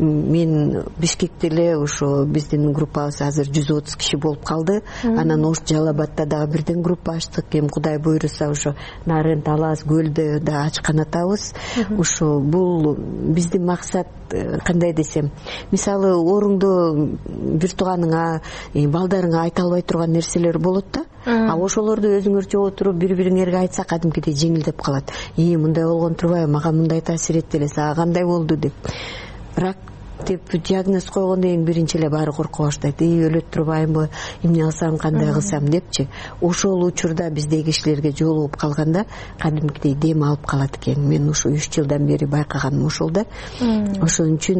S13: мен Бишкекте эле ошо биздин группабыз азыр 130 киши болуп калды. Анан ош Жалал Абадта дагы бирден группа ачтык. Эми Кудай буйруса ошо Нарын, Талас, Көлдө да ачкан атабыз. Ошо бул биздин максат, кандай десем, мисалы оруңду бир тууганыңа, балдарыңа айта албай турган нерселер болот да. Ошолорду өзүңөр отуруп бири-бириңерге айтса, кадимкидей жеңилдеп калат. Мындай болгон турбайбы, мага мындай таасир этти эле, сага кандай болду деп. Рак деп диагноз койгондон кийин биринчи эле баары корко баштайт. Өлөт турбаймбы, эмне кылсам, кандай кылсам депчи. Ошол учурда биздеги кишилерге жолугуп калганда кадимкидей дем алып калат экен. Мен ушу 3 жылдан бери байкаганым ошол да. Ошон үчүн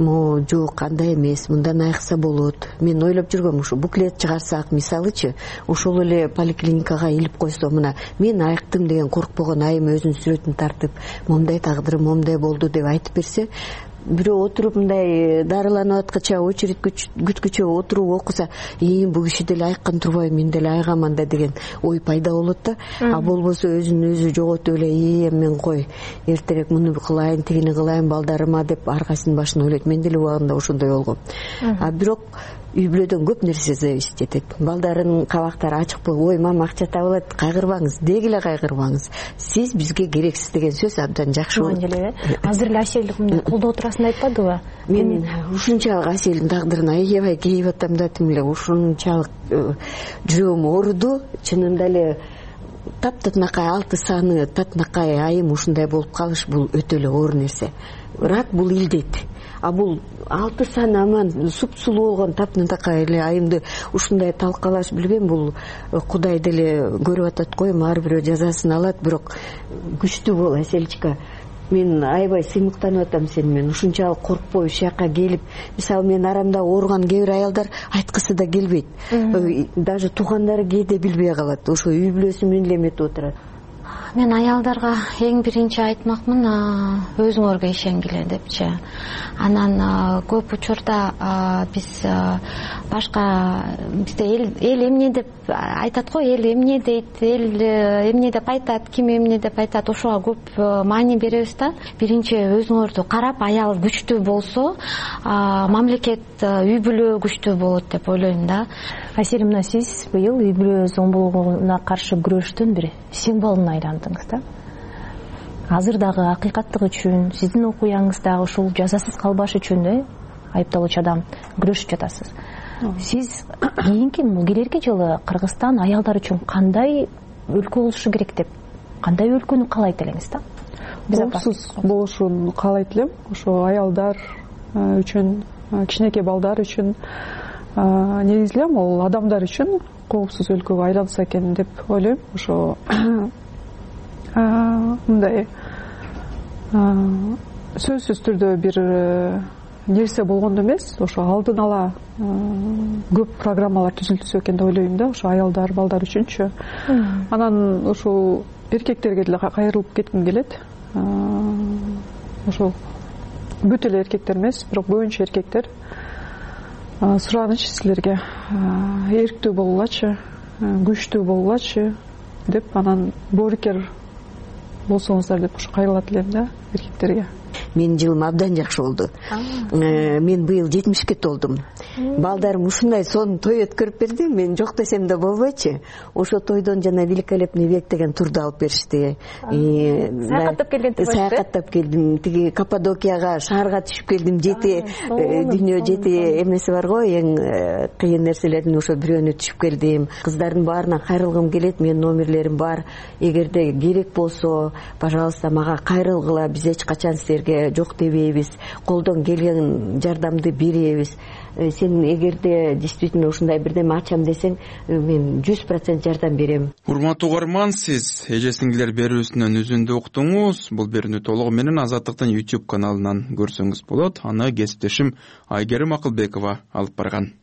S13: жок, кандай эмес, мындан айыкса болот. Мен ойлоп жүргөм, ушу буклет чыгарсак, мисалычы, ошол эле поликлиникага илип койсо, мына мен айыктым деген коркпогон айым өзүнүн сүрөтүн тартып, момундай тагдырым, момундай болду деп айтып берсе, бирөө отуруп мындай дарыланып аткача очередь күткүчө отуруп окуса, бул киши деле айыккан турбайбы, мен деле айыгам анда деген ой пайда болот да. Болбосо өзүн өзү жоготуп эле, мен кой, эртерээк муну кылайын, тигини кылайын балдарыма деп ар кайсынын башын ойлойт. Мен деле убагында ошондой болгом. Бирок үй бүлөдөн көп нерсе зависить этет. Балдарын кабактары ачык болуп, ой, мама акча табылат, кайгырбаңыз, дегиле кайгырбаңыз. Сиз бизге керексиз деген сөз абдан жакшы болот.
S10: Азыр эле Аселдик мындай колдоо турасында айтпадыбы?
S13: Мен ушунчалык Аселдин тагдырына аябай кейип атам да, тим эле ушунчалык жүрөгүм ооруду. Чынында эле таптатынакай 6 саны, татынакай айым ушундай болуп калыш, бул өтө эле оор нерсе. Рак бул илдет. Бул 6 саны аман суп-сулуу болгон таптынакай эле айымды ушундай талкалаш билбейм, бул Кудай деле көрүп атат го, ар бирөө жазасын алат. Бирок күчтүү бол, Аселчика. Мен аябай сыймыктанып атам сени менен. Ушунчалык коркпой ушул жака келип, мисалы мен арамда ооруган кээ бир аялдар айткысы да келбейт. Даже туугандары кээде билбей калат. Ошо үй бүлөсү менен эле эметип отурат.
S14: Мен аялдарга эң биринчи айтмакмын, өзүңөргө ишенгиле депчи. Анан көп учурда биз башка бизде эл эмне деп айтат го, эл эмне дейт, эл эмне деп айтат, ким эмне деп айтат, ошого көп маани беребиз да. Биринчи өзүңөрдү карап, аял күчтүү болсо, мамлекет, үй бүлө күчтүү болот деп ойлойм да.
S10: Асель, мына сиз быйыл үй бүлө зомбулугуна каршы күрөштүн бир символуна айландыңыз да. Азыр дагы акыйкаттык үчүн, сиздин окуяңыз дагы ушул жазасыз калбаш үчүн айыпталуучу адам күрөшүп жатасыз. Сиз кийинки келерки жылы Кыргызстан аялдар үчүн кандай өлкө болушу керек деп, кандай өлкөнү каалайт элеңиз да?
S12: Коопсуз болушун каалайт элем. Ошо аялдар үчүн, кичинекей балдар үчүн, негизи эле ал адамдар үчүн коопсуз өлкөгө айланса экен деп ойлойм. Ошо мындай сөзсүз түрдө бир нерсе болгондо эмес, ошо алдын ала көп программалар түзүлсө экен деп ойлойм да, ошо аялдар, балдар үчүнчү. Анан ошо эркектерге деле кайрылып кетким келет. Ошо бүт эле эркектер эмес, бирок көбүнчө эркектер сураныч силерге эрктүү болгулачы, күчтүү болгулачы деп, анан боорукер болсоңуздар деп ошо кайрылат элем да эркектерге.
S13: Менин жылым абдан жакшы болду. Мен быйыл 70ке толдум. Балдарым ушундай сонун той өткөрүп берди. Мен жок десем да болбойчу. Ошо тойдон жана великолепный век деген турду алып беришти.
S10: Саякаттап келген турбу?
S13: Саякаттап келдим. Тиги Каппадокияга шаарга түшүп келдим. 7 дүйнө 7 эмеси бар го, эң кыйын нерселердин ошо бирөөнү түшүп келдим. Кыздардын баарына кайрылгым келет. Менин номерлерим бар. Эгерде керек болсо, пожалуйста, мага кайрылгыла. Биз эч качан силерге жок дебейбиз, колдон келген жардамды беребиз. Сен эгерде действительно ушундай бирдеме ачам десең, мен 100% жардам берем.
S2: Урматтуу угарман, сиз эже сиңдилер берүүсүнөн үзүндү уктуңуз. Бул берүүнү толугу менен Азаттыктын YouTube каналынан көрсөңүз болот. Аны кесиптешим Айгерим Акылбекова алып барган.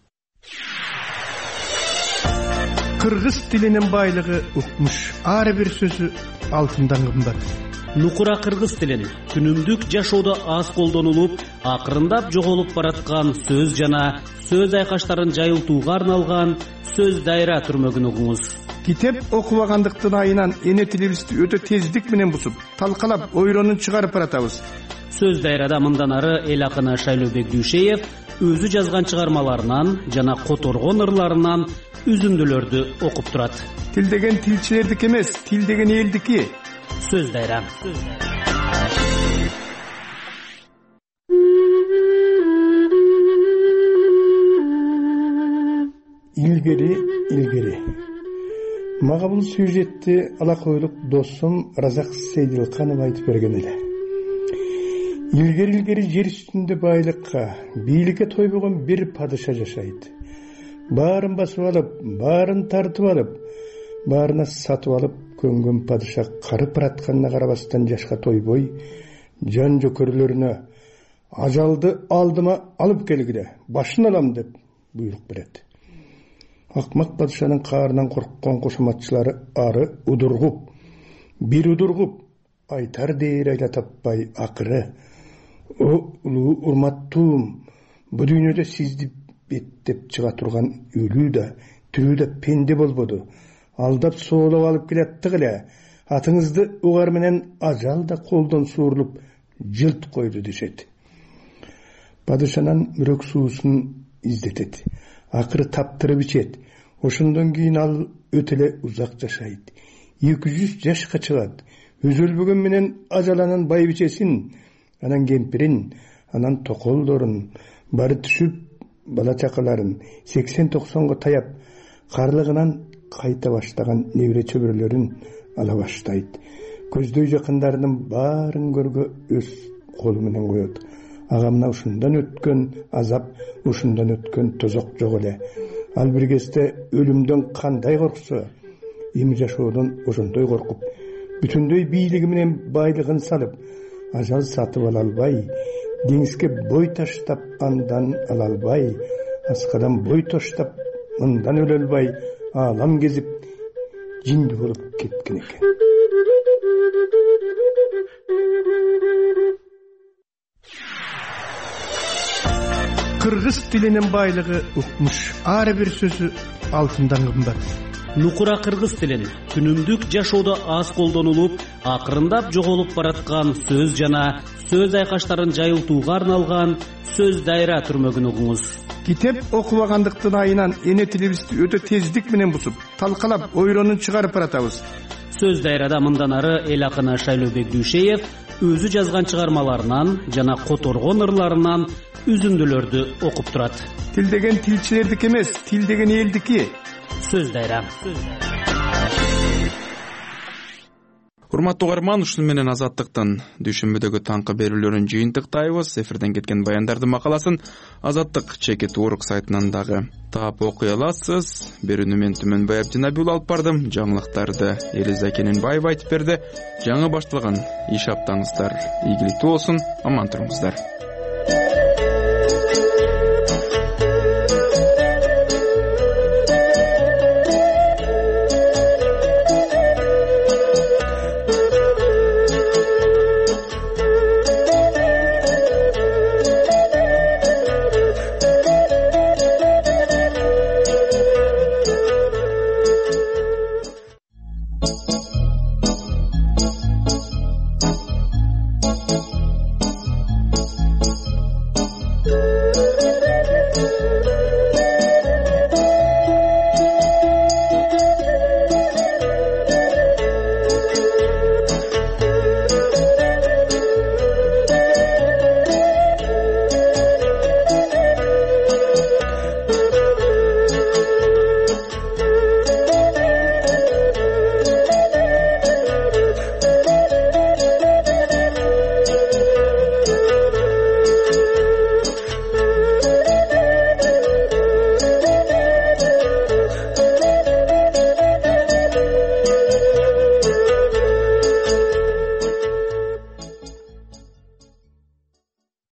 S4: Кыргыз тилинин байлыгы укмуш. Ар бир сөзү алтындан кымбат.
S22: Нукура кыргыз тилин күнүмдүк жашоодо аз колдонулуп, акырындап жоголуп бараткан сөз жана сөз айкаштарын жайылтууга арналган сөз дайра түрмөгүн угуңуз.
S4: Китеп окубагандыктын айынан эне тилибизди өтө тездик менен бусуп, талкалап, ойронун чыгарып баратабыз.
S22: Сөз дайрада мындан ары эл акыны Шайлообек Дүйшеев өзү жазган чыгармаларынан жана которгон ырларынан үзүндүлөрдү окуп турат.
S4: Тил деген тилчилердики эмес, тил деген элдики.
S22: Сөз дайра.
S4: Илгери. Мага бул сюжетти алакойлук досум Разак Сейдилканов айтып берген эле. Илгери жер үстүндө байлыкка, бийликке тойбогон бир падыша жашайт. Баарын басып алып, баарын тартып алып, баарына сатып алып көнгөн падыша карып баратканына карабастан жашка тойбой, жан жөкөрлөрүнө ажалды алдыма алып келгиле, башын алам деп буйрук берет. Акмак падышанын каарынан корккон кошоматчылары ары удургуп, бир удургуп, айтар дээр айла таппай акыры: "О улуу урматтуум, бу дүйнөдө сизди беттеп чыга турган өлүү да, тирүү да пенде болбоду. Алдап соолоп алып келаттык эле. Атыңызды угар менен ажал да колдон суурулуп жылт койду" дешет. Падышанан мүрөк суусун издетет. Акыры таптырып ичет. Ошондон кийин ал өтө эле узак жашайт. 200 жашка чыгат. Өзү өлбөгөн менен ажаланын байбичесин, анан кемпирин, анан токолдорун, бары түшүп бала чакаларын 80-90го таяп, карлыгынан кайта баштаган небере чөбүрөлөрүн ала баштайт. Көздөй жакындарынын баарын көргө өз колу менен коет. Агамна ушундан өткөн азап, ушундан өткөн тозок жок эле. Ал бир кезде өлүмдөн кандай корксо, эми жашоодон ошондой коркуп, бүтүндөй бийлиги менен байлыгын салып, ажал сатып ала албай, деңизге бой таштап андан ала албай, аскадан бой таштап мындан өлө албай, аалам кезип жинди болуп кеткен экен. Кыргыз тилинин байлыгы укмуш. Ар бир сөзү алтындан кымбат.
S22: Нукура кыргыз тилин күнүмдүк жашоодо аз колдонулуп, акырындап жоголуп бараткан сөз жана сөз айкаштарын жайылтууга арналган сөз дайра түрмөгүн угуңуз.
S4: Китеп окубагандыктын айынан эне тилибизди өтө тездик менен бусуп, талкалап, ойронун чыгарып баратабыз.
S22: Сөз дайрада мындан ары эл акыны Шайлообек Дүйшеев өзү жазган чыгармаларынан жана которгон ырларынан үзүндүлөрдү окуп турат.
S4: Тил деген тилчилердики эмес, тил деген элдики.
S22: Сөз дайра.
S2: Урматтуу угарман, ушуну менен Азаттыктын дүйшөмбөдөгү таңкы берүүлөрүн жыйынтыктайбыз. Эфирден кеткен баяндардын макаласын Азаттык чекит орг сайтынан дагы таап окуй аласыз. Берүүнү мен Түмөнбай Абдинабиул алып бардым. Жаңылыктарды Элиза Кененбаева айтып берди. Жаңы башталган иш аптаңыздар ийгиликтүү болсун. Аман туруңуздар.